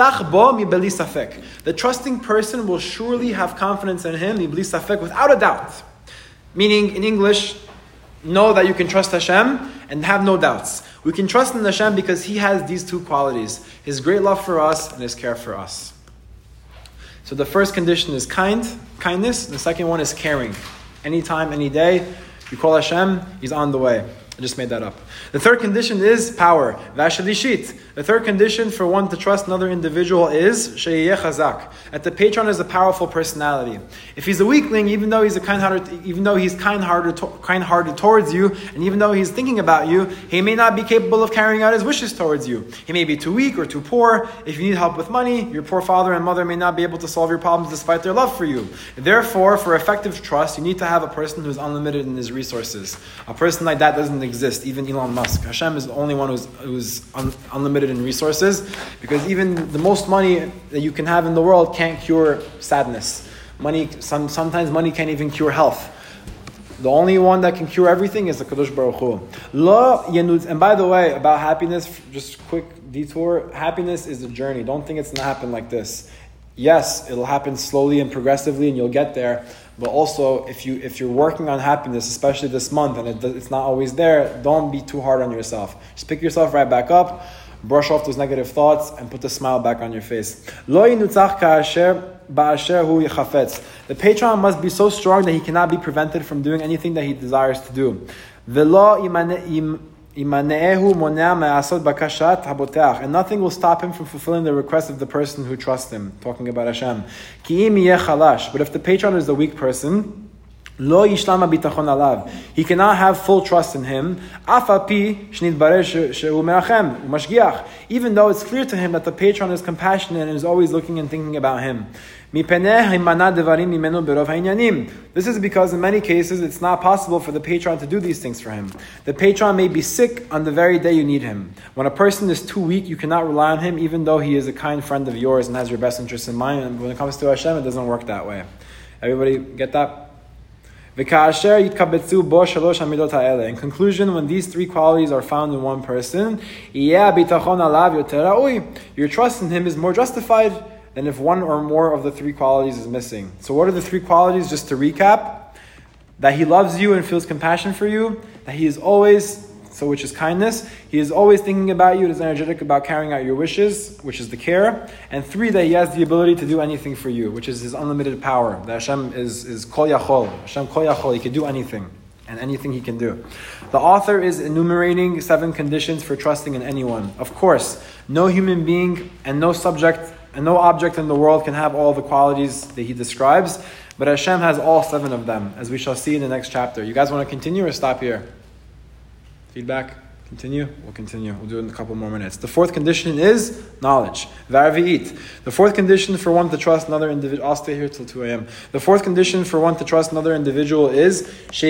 the trusting person will surely have confidence in him, without a doubt. Meaning, in English, know that you can trust Hashem and have no doubts. We can trust in Hashem because He has these two qualities: His great love for us and His care for us. So the first condition is kindness. The second one is caring. Anytime, any day, you call Hashem, He's on the way. I just made that up. The third condition is power. Vashadishit. The third condition for one to trust another individual is sheyeh chazak. That the patron is a powerful personality. If he's a weakling, even though he's kind-hearted towards you, and even though he's thinking about you, he may not be capable of carrying out his wishes towards you. He may be too weak or too poor. If you need help with money, your poor father and mother may not be able to solve your problems despite their love for you. Therefore, for effective trust, you need to have a person who's unlimited in his resources. A person like that doesn't exist. Even Elon Musk. Hashem is the only one who's unlimited in resources, because even the most money that you can have in the world can't cure sadness. Sometimes money can't even cure health. The only one that can cure everything is the Kadosh Baruch Hu. And by the way, about happiness, just quick detour, happiness is a journey. Don't think it's going to happen like this. Yes, it'll happen slowly and progressively and you'll get there. But also, if you're working on happiness, especially this month, and it's not always there, don't be too hard on yourself. Just pick yourself right back up. brush off those negative thoughts, and put the smile back on your face. Lo yinutzach ka'asher ba'asher hu yechafetz. The patron must be so strong that he cannot be prevented from doing anything that he desires to do. V'lo imane'ehu monea me'asot bakashat haboteach. And nothing will stop him from fulfilling the request of the person who trusts him. Talking about Hashem. Ki im yeh chalash. But if the patron is the weak person, Lo yishlama bitachon alav. He cannot have full trust in him. Afapi shnidbarer shehu merachem umashgiach. Even though it's clear to him that the patron is compassionate and is always looking and thinking about him. This is because in many cases it's not possible for the patron to do these things for him. The patron may be sick on the very day you need him. When a person is too weak, you cannot rely on him, even though he is a kind friend of yours and has your best interest in mind. And when it comes to Hashem, it doesn't work that way. Everybody get that? In conclusion, when these three qualities are found in one person, your trust in him is more justified than if one or more of the three qualities is missing. So what are the three qualities? Just to recap: that he loves you and feels compassion for you, that he is always, which is kindness, he is always thinking about you and is energetic about carrying out your wishes, which is the care, and 3, that he has the ability to do anything for you, which is his unlimited power. That Hashem is kol yachol. Hashem kol yachol, he can do anything, and anything he can do. The author is enumerating 7 conditions for trusting in anyone. Of course, no human being and no subject and no object in the world can have all the qualities that he describes, but Hashem has all 7 of them, as we shall see in the next chapter. You guys want to continue or stop here? Feedback? Continue? We'll continue. We'll do it in a couple more minutes. The 4th condition is knowledge. V'arvi'it. The 4th condition for one to trust another individual. I'll stay here till 2 a.m. The 4th condition for one to trust another individual is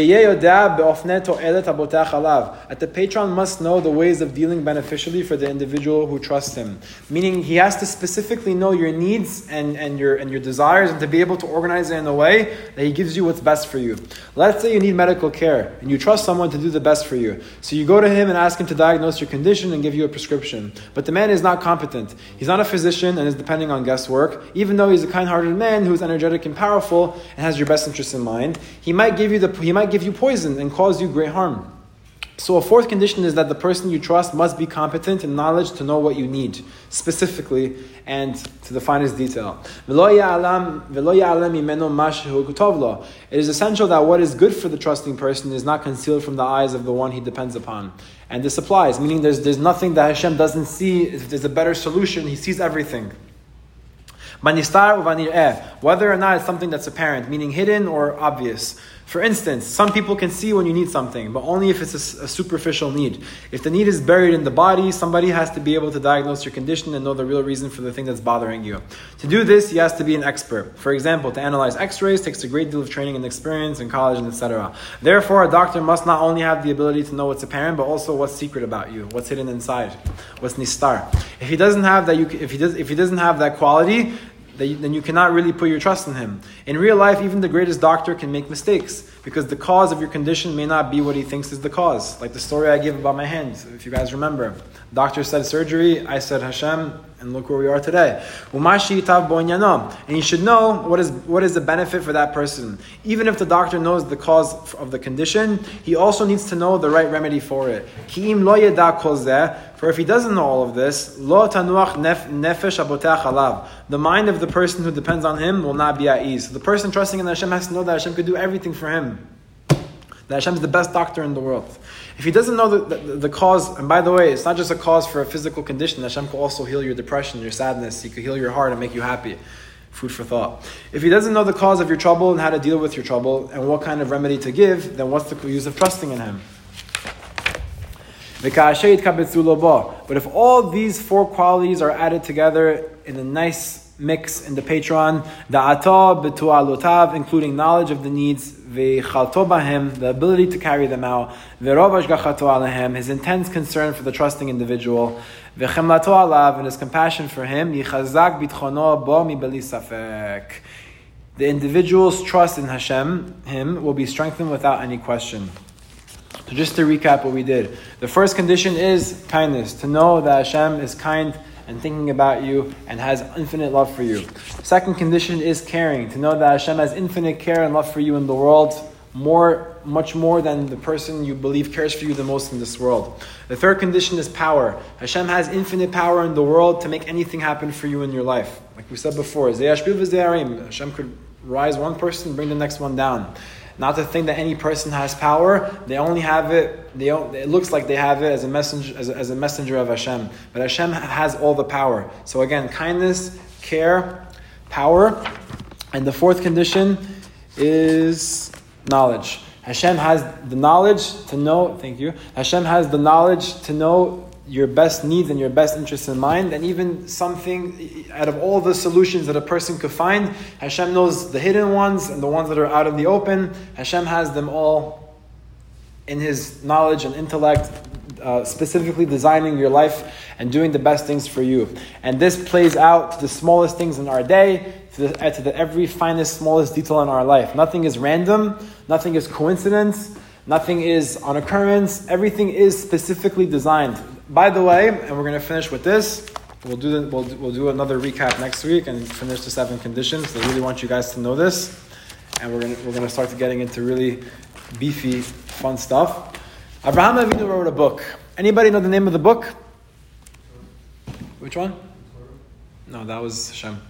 that the patron must know the ways of dealing beneficially for the individual who trusts him. Meaning he has to specifically know your needs and your desires, and to be able to organize it in a way that he gives you what's best for you. Let's say you need medical care and you trust someone to do the best for you. So you go to him and ask him to diagnose your condition and give you a prescription. But the man is not competent. He's not a physician and is depending on guesswork. Even though he's a kind-hearted man who's energetic and powerful and has your best interests in mind, he might give you poison and cause you great harm. So a 4th condition is that the person you trust must be competent in knowledge to know what you need, specifically and to the finest detail. It is essential that what is good for the trusting person is not concealed from the eyes of the one he depends upon. And this applies, meaning there's nothing that Hashem doesn't see. If there's a better solution, he sees everything. Whether or not it's something that's apparent, meaning hidden or obvious. For instance, some people can see when you need something, but only if it's a superficial need. If the need is buried in the body, somebody has to be able to diagnose your condition and know the real reason for the thing that's bothering you. To do this, he has to be an expert. For example, to analyze x-rays takes a great deal of training and experience in college and etc. Therefore, a doctor must not only have the ability to know what's apparent, but also what's secret about you, what's hidden inside, what's nistar. If he doesn't have that, if he doesn't have that quality, then you cannot really put your trust in him. In real life, even the greatest doctor can make mistakes, because the cause of your condition may not be what he thinks is the cause. Like the story I give about my hand, if you guys remember. Doctor said surgery, I said Hashem, and look where we are today. And you should know what is the benefit for that person. Even if the doctor knows the cause of the condition, he also needs to know the right remedy for it. For if he doesn't know all of this, the mind of the person who depends on him will not be at ease. So the person trusting in Hashem has to know that Hashem could do everything for him. That Hashem is the best doctor in the world. If he doesn't know the cause, and by the way, it's not just a cause for a physical condition. Hashem can also heal your depression, your sadness. He could heal your heart and make you happy. Food for thought. If he doesn't know the cause of your trouble and how to deal with your trouble and what kind of remedy to give, then what's the use of trusting in him? But if all these 4 qualities are added together in a nice mix in the patron, including knowledge of the needs, the ability to carry them out, his intense concern for the trusting individual, and his compassion for him, the individual's trust in Hashem, him, will be strengthened without any question. So just to recap what we did. The first condition is kindness, to know that Hashem is kind and thinking about you and has infinite love for you. Second condition is caring, to know that Hashem has infinite care and love for you in the world, much more than the person you believe cares for you the most in this world. The third condition is power. Hashem has infinite power in the world to make anything happen for you in your life. Like we said before, Hashem could rise one person, bring the next one down. Not to think that any person has power. They only have it. It looks like they have it as a messenger of Hashem. But Hashem has all the power. So again, kindness, care, power, and the fourth condition is knowledge. Hashem has the knowledge to know. Thank you. Hashem has the knowledge to know your best needs and your best interests in mind, and even something out of all the solutions that a person could find, Hashem knows the hidden ones and the ones that are out in the open. Hashem has them all in His knowledge and intellect, specifically designing your life and doing the best things for you. And this plays out to the smallest things in our day, to the every finest, smallest detail in our life. Nothing is random, nothing is coincidence, nothing is on occurrence. Everything is specifically designed. By the way, and we're going to finish with this. We'll do another recap next week and finish the 7 conditions. I really want you guys to know this, and we're going to start getting into really beefy, fun stuff. Avraham Avinu wrote a book. Anybody know the name of the book? Which one? No, that was Hashem.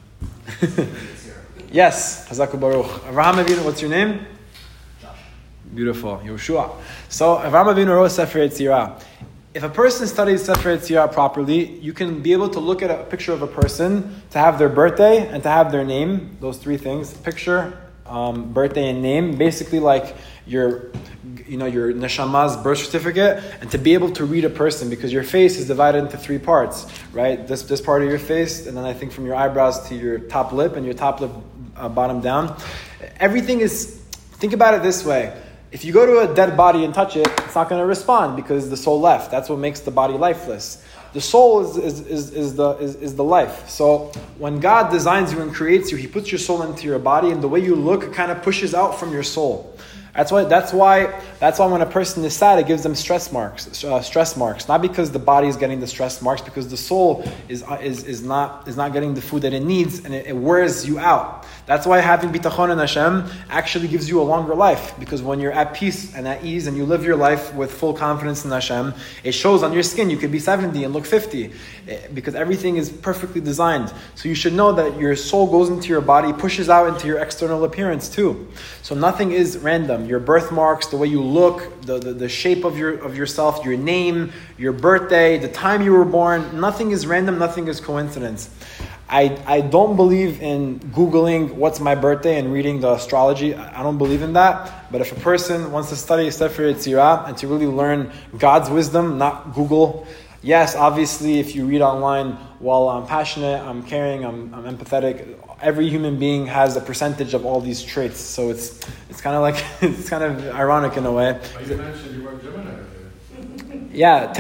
Yes, Hazaku Baruch. Avraham Avinu, what's your name? Josh. Beautiful, Yoshua. So Avraham Avinu wrote Sefer Yetzirah. If a person studies Sefer Yetzirah properly, you can be able to look at a picture of a person, to have their birthday and to have their name, those 3 things, picture, birthday and name, basically like your neshama's birth certificate, and to be able to read a person, because your face is divided into 3 parts, right? This part of your face, and then I think from your eyebrows to your top lip, and your top lip bottom down. Everything is, think about it this way. If you go to a dead body and touch it, it's not going to respond because the soul left. That's what makes the body lifeless. The soul is the life. So when God designs you and creates you, He puts your soul into your body, and the way you look kind of pushes out from your soul. That's why when a person is sad, it gives them stress marks. Not because the body is getting the stress marks, because the soul is not getting the food that it needs, and it wears you out. That's why having bitachon in Hashem actually gives you a longer life, because when you're at peace and at ease and you live your life with full confidence in Hashem, it shows on your skin. You could be 70 and look 50, because everything is perfectly designed. So you should know that your soul goes into your body, pushes out into your external appearance too. So nothing is random. Your birthmarks, the way you look, the shape of yourself, your name, your birthday, the time you were born, nothing is random, nothing is coincidence. I don't believe in Googling what's my birthday and reading the astrology. I don't believe in that. But if a person wants to study Sefer Yetzirah and to really learn God's wisdom, not Google. Yes, obviously, if you read online, well, I'm passionate, I'm caring, I'm empathetic. Every human being has a percentage of all these traits. So it's kind of like, it's kind of ironic in a way. But you mentioned you were Gemini. Yeah,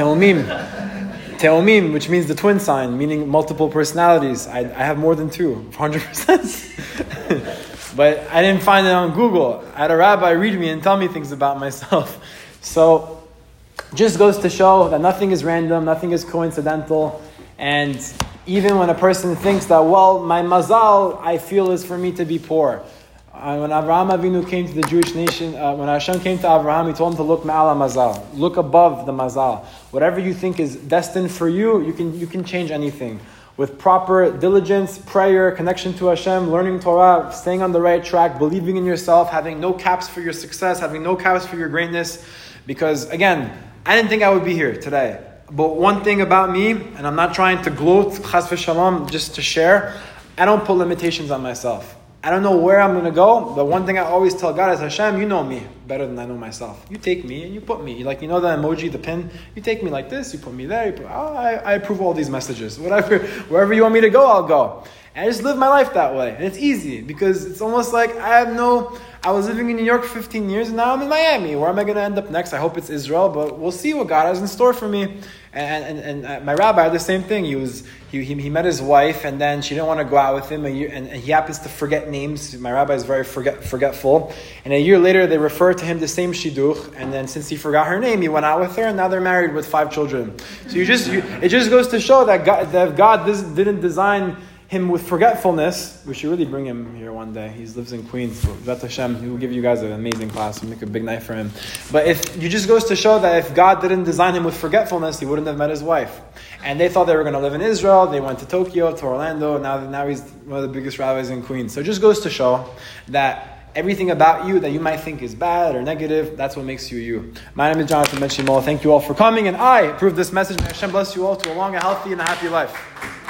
Teomim, which means the twin sign, meaning multiple personalities. I have more than 2, 100%. But I didn't find it on Google. I had a rabbi read me and tell me things about myself. So, just goes to show that nothing is random, nothing is coincidental. And even when a person thinks that, well, my mazal, I feel, is for me to be poor. When Avraham Avinu came to the Jewish nation, when Hashem came to Avraham, He told him to look ma'ala mazal, look above the mazal. Whatever you think is destined for you, you can change anything. With proper diligence, prayer, connection to Hashem, learning Torah, staying on the right track, believing in yourself, having no caps for your success, having no caps for your greatness. Because again, I didn't think I would be here today. But one thing about me, and I'm not trying to gloat, chas v'shalom, just to share, I don't put limitations on myself. I don't know where I'm going to go, but one thing I always tell God is, Hashem, you know me better than I know myself. You take me and you put me. Like, you know the emoji, the pin? You take me like this, you put me there. I approve all these messages. Wherever you want me to go, I'll go. And I just live my life that way. And it's easy, because it's almost like I was living in New York for 15 years, and now I'm in Miami. Where am I going to end up next? I hope it's Israel, but we'll see what God has in store for me. And my rabbi had the same thing. He met his wife, and then she didn't want to go out with him. And he happens to forget names. My rabbi is very forgetful. And a year later, they refer to him the same shidduch. And then since he forgot her name, he went out with her, and now they're married with 5 children. So it just goes to show that God didn't design him with forgetfulness, we should really bring him here one day. He lives in Queens. Zat Hashem, he will give you guys an amazing class. We'll make a big night for him. But if you just goes to show that if God didn't design him with forgetfulness, he wouldn't have met his wife. And they thought they were going to live in Israel. They went to Tokyo, to Orlando. Now he's one of the biggest rabbis in Queens. So it just goes to show that everything about you that you might think is bad or negative, that's what makes you you. My name is Jonathan Ben Shimol. Thank you all for coming, and I approve this message. May Hashem bless you all to a long, a healthy, and a happy life.